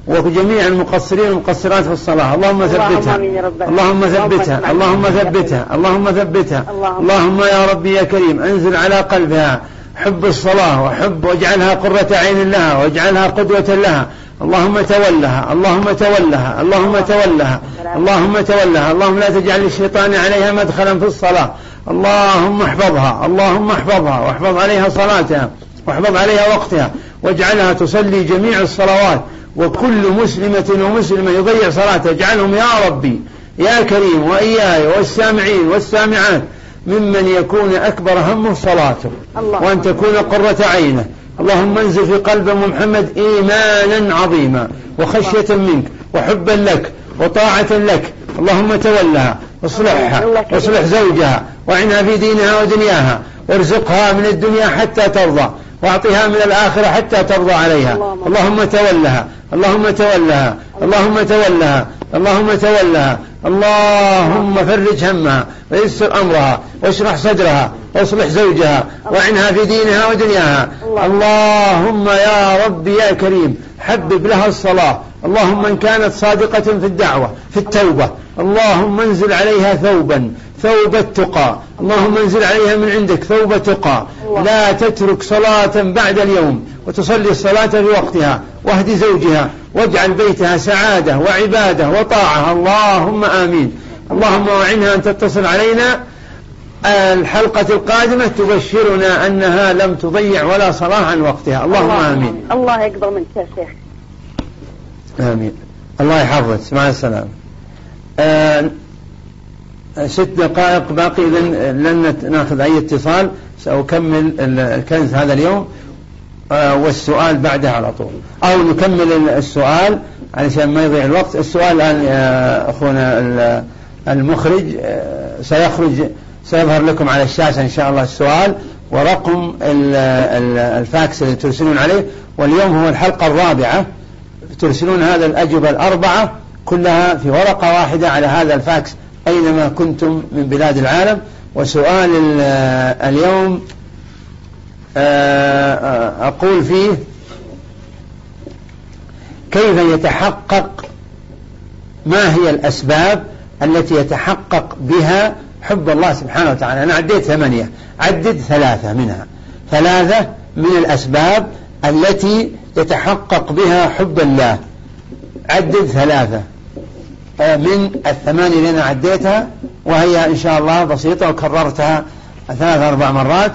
وجميع المقصرين والمقصرات في الصلاة اللهم ثبتها اللهم ثبتها اللهم ثبتها اللهم ثبتها اللهم يا ربي يا كريم انزل على قلبها حب الصلاة وحب واجعلها قرة عين لها واجعلها قدوة لها. اللهم تولها اللهم تولها اللهم تولها اللهم تولها. اللهم لا تجعل الشيطان عليها مدخلا في الصلاة. اللهم احفظها اللهم احفظها واحفظ عليها صلاتها واحفظ عليها وقتها واجعلها تصلي جميع الصلوات. وكل مسلمة ومسلمة يضيع صلاته اجعلهم يا ربي يا كريم وإياي والسامعين والسامعات ممن يكون أكبر همه صلاته وأن تكون قرة عينه. اللهم انزل في قلب محمد إيمانا عظيما وخشية منك وحبا لك وطاعة لك. اللهم تولها واصلحها واصلح زوجها وعنها في دينها ودنياها وارزقها من الدنيا حتى ترضى واعطها من الآخرة حتى ترضى عليها. اللهم تولها اللهم تولها اللهم تولها اللهم تولها. اللهم فرج همها ويسر أمرها واشرح صدرها واصلح زوجها وعنها في دينها ودنياها. اللهم يا رب يا كريم حبب لها الصلاة. اللهم إن كانت صادقة في الدعوة في التوبة اللهم انزل عليها ثوبا ثوب التقى. اللهم انزل عليها من عندك ثوب تقى لا تترك صلاة بعد اليوم وتصلي الصلاة في وقتها. واهد زوجها واجعل بيتها سعادة وعبادة وطاعة. اللهم آمين. اللهم وعنها أن تتصل علينا الحلقة القادمة تبشرنا أنها لم تضيع ولا صلاة عن وقتها. اللهم آمين. الله يقبل منك يا شيخ. آمين. الله يحفظك. مع السلامة. آه ست دقائق باقي لن ناخذ أي اتصال. سأكمل الكنز هذا اليوم آه والسؤال بعده على طول أو نكمل السؤال علشان ما يضيع الوقت. السؤال الآن يا أخونا المخرج آه سيخرج سيظهر لكم على الشاشة إن شاء الله السؤال ورقم الفاكس اللي ترسلون عليه. واليوم هو الحلقة الرابعة ترسلون هذا الأجوبة الأربعة كلها في ورقة واحدة على هذا الفاكس أينما كنتم من بلاد العالم. وسؤال اليوم أقول فيه كيف يتحقق ما هي الأسباب التي يتحقق بها حب الله سبحانه وتعالى. أنا عديت ثمانية عدد ثلاثة منها ثلاثة من الأسباب التي يتحقق بها حب الله. عدد ثلاثة من الثمانية اللي أنا عديتها وهي إن شاء الله بسيطة وكررتها ثلاث أربع مرات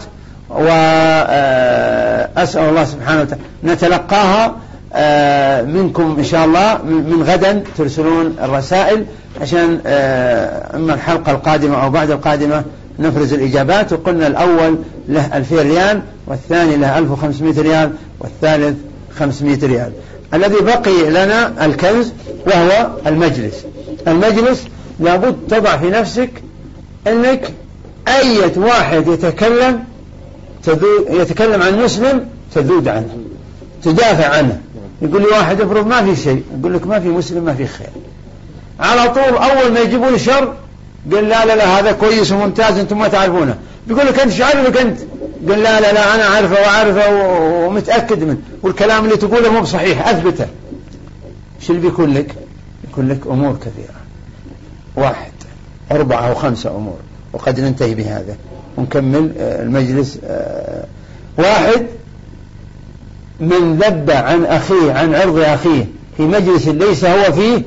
وأسأل الله سبحانه وتعالى نتلقاها منكم إن شاء الله من غدا ترسلون الرسائل عشان أما الحلقة القادمة أو بعد القادمة نفرز الإجابات. وقلنا الأول له ألفين ريال والثاني له ألف وخمسمائة ريال والثالث خمسمائة ريال. الذي بقي لنا الكنز وهو المجلس. المجلس لابد تضع في نفسك أنك أي واحد يتكلم يتكلم عن مسلم تذود عنه تدافع عنه. يقول لي واحد افرض ما في شيء يقول لك ما في مسلم ما في خير على طول. أول ما يجيبون شر قال لا لا لا هذا كويس وممتاز أنتم ما تعرفونه. بيقول لك أنت شعرفك أنت قال لا لا لا أنا عارفه وعارفه ومتأكد منه والكلام اللي تقوله مو بصحيح أثبته. شو اللي بيكون لك؟ يكون لك أمور كثيرة واحد أربعة أو خمسة أمور وقد ننتهي بهذا ونكمل المجلس. واحد من ذب عن أخيه عن عرض أخيه في مجلس ليس هو فيه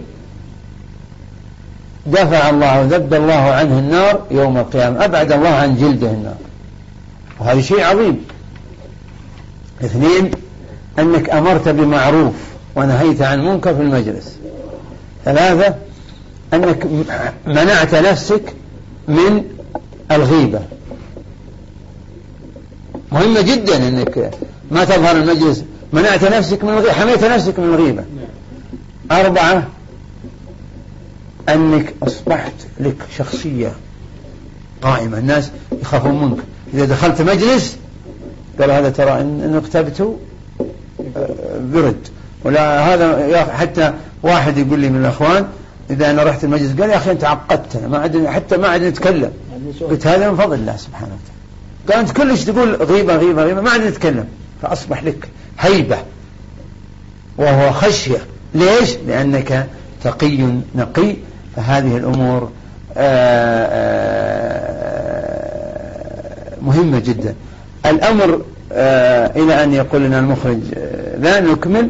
دفع الله وذب الله عنه النار يوم القيامة. أبعد الله عن جلده النار وهذا شيء عظيم. اثنين أنك أمرت بمعروف ونهيت عن منكر في المجلس. ثلاثة أنك منعت نفسك من الغيبة. مهمة جدا أنك ما تظهر المجلس. منعت نفسك من الغيبة حميت نفسك من الغيبة. أربعة أنك أصبحت لك شخصية قائمة الناس يخافون منك. إذا دخلت مجلس قال هذا ترى إن اغتبته برد ولا هذا. حتى واحد يقول لي من الأخوان إذا أنا رحت المجلس قال يا أخي أنت عقدتنا ما عاد حتى ما عاد نتكلم. قلت هذا من فضل الله سبحانه وتعالى. قال أنت كلش تقول غيبة غيبة غيبة ما عاد نتكلم. فأصبح لك هيبة وهو خشية ليش؟ لأنك تقي نقي. فهذه الأمور مهمة جدا. الأمر إلى أن يقول لنا المخرج لا نكمل.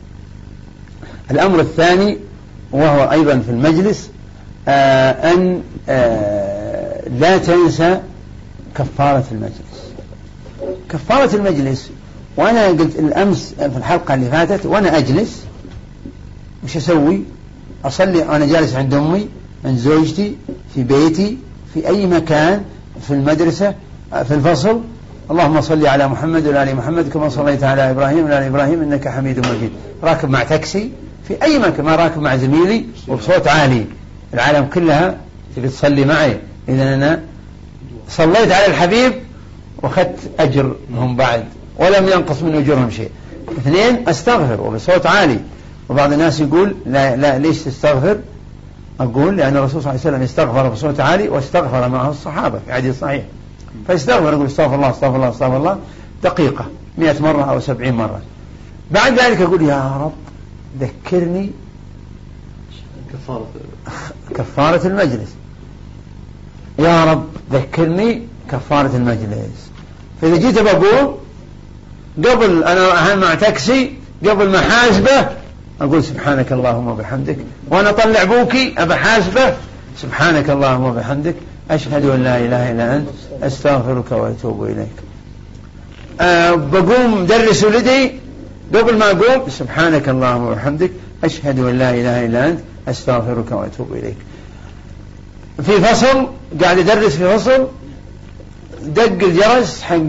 الأمر الثاني وهو أيضا في المجلس أن لا تنسى كفارة المجلس. كفارة المجلس، وأنا قلت الأمس في الحلقة اللي فاتت وأنا أجلس وش أسوي؟ أصلي وأنا جالس عند أمي، عند زوجتي، في بيتي، في أي مكان، في المدرسة، في الفصل، اللهم صل على محمد وعلى آل محمد كما صليت على إبراهيم وعلى آل إبراهيم إنك حميد مجيد. راكب مع تاكسي في أي مكان، ما راكب مع زميلي وبصوت عالي، العالم كلها تبي تصلي معي، إذا أنا صليت على الحبيب وأخذت أجرهم بعد ولم ينقص من أجرهم شيء. اثنين، أستغفر وبصوت عالي. وبعض الناس يقول لا, لا ليش تستغفر؟ أقول لأن الرسول صلى الله عليه وسلم استغفر بصوت عالي واستغفر معه الصحابة في حديث صحيح. فاستغفر، أقول استغفر الله استغفر الله استغفر الله دقيقة مئة مرة أو سبعين مرة. بعد ذلك أقول يا رب ذكرني كفارة كفارة المجلس، يا رب ذكرني كفارة المجلس. فإذا جيت بقول قبل أنا مع تاكسي قبل ما حاسبه أقول سبحانك اللهم وبحمدك، وأنا أطلع بوكي أبى حاسبه سبحانك اللهم وبحمدك أشهد أن لا إله إلا أنت أستغفرك وأتوب إليك. أه بقوم درس ولدي قبل ما أقوم سبحانك اللهم وبحمدك أشهد أن لا إله إلا أنت أستغفرك وأتوب إليك. في فصل قاعد يدرس في فصل، دق الجرس حق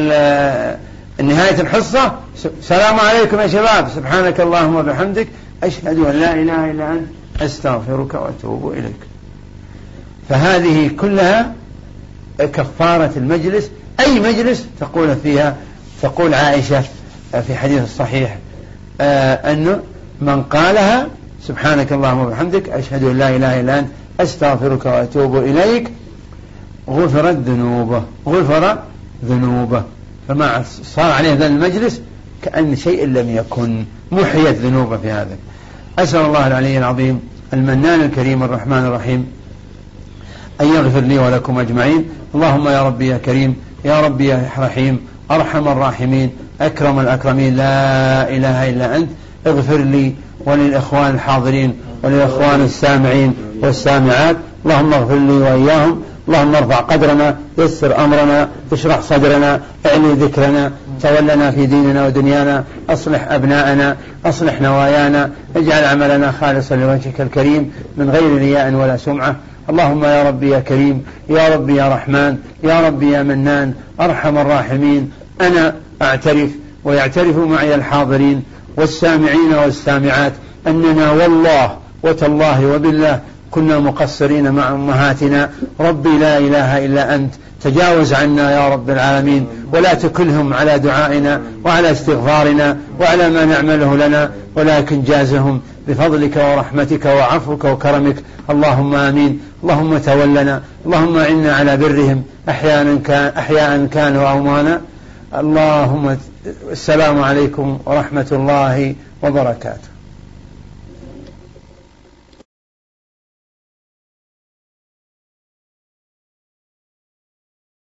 نهاية الحصة، السلام عليكم يا شباب سبحانك اللهم وبحمدك أشهد أن لا إله إلا أنت أستغفرك وأتوب إليك. فهذه كلها كفارة المجلس. أي مجلس تقول فيها، تقول عائشة في حديث الصحيح أنه من قالها سبحانك اللهم وبحمدك أشهد أن لا إله إلا أنت أستغفرك وأتوب إليك غفرت ذنوبه غفر ذنوبه. فما صار عليه ذا المجلس كأن شيء لم يكن، محيت ذنوبه في هذا. أسأل الله العلي العظيم المنان الكريم الرحمن الرحيم أن يغفر لي ولكم أجمعين. اللهم يا ربي يا كريم يا ربي يا رحيم أرحم الراحمين أكرم الأكرمين لا إله إلا أنت اغفر لي وللإخوان الحاضرين وللإخوان السامعين والسامعات. اللهم اغفر لي وإياهم. اللهم ارفع قدرنا، يسر أمرنا، اشرح صدرنا، اعني ذكرنا، تولنا في ديننا ودنيانا، أصلح أبناءنا، أصلح نوايانا، اجعل عملنا خالصا لوجهك الكريم من غير رياء ولا سمعة. اللهم يا ربي يا كريم يا ربي يا رحمن يا ربي يا منان أرحم الراحمين، أنا أعترف ويعترف معي الحاضرين والسامعين والسامعات أننا والله وتالله وبالله كنا مقصرين مع أمهاتنا. ربي لا إله إلا أنت تجاوز عنا يا رب العالمين، ولا تكلهم على دعائنا وعلى استغفارنا وعلى ما نعمله لنا، ولكن جازهم بفضلك ورحمتك وعفوك وكرمك. اللهم آمين. اللهم تولنا، اللهم أعنا على برهم أحيانا كان أحياء كانوا أموانا. اللهم السلام عليكم ورحمة الله وبركاته.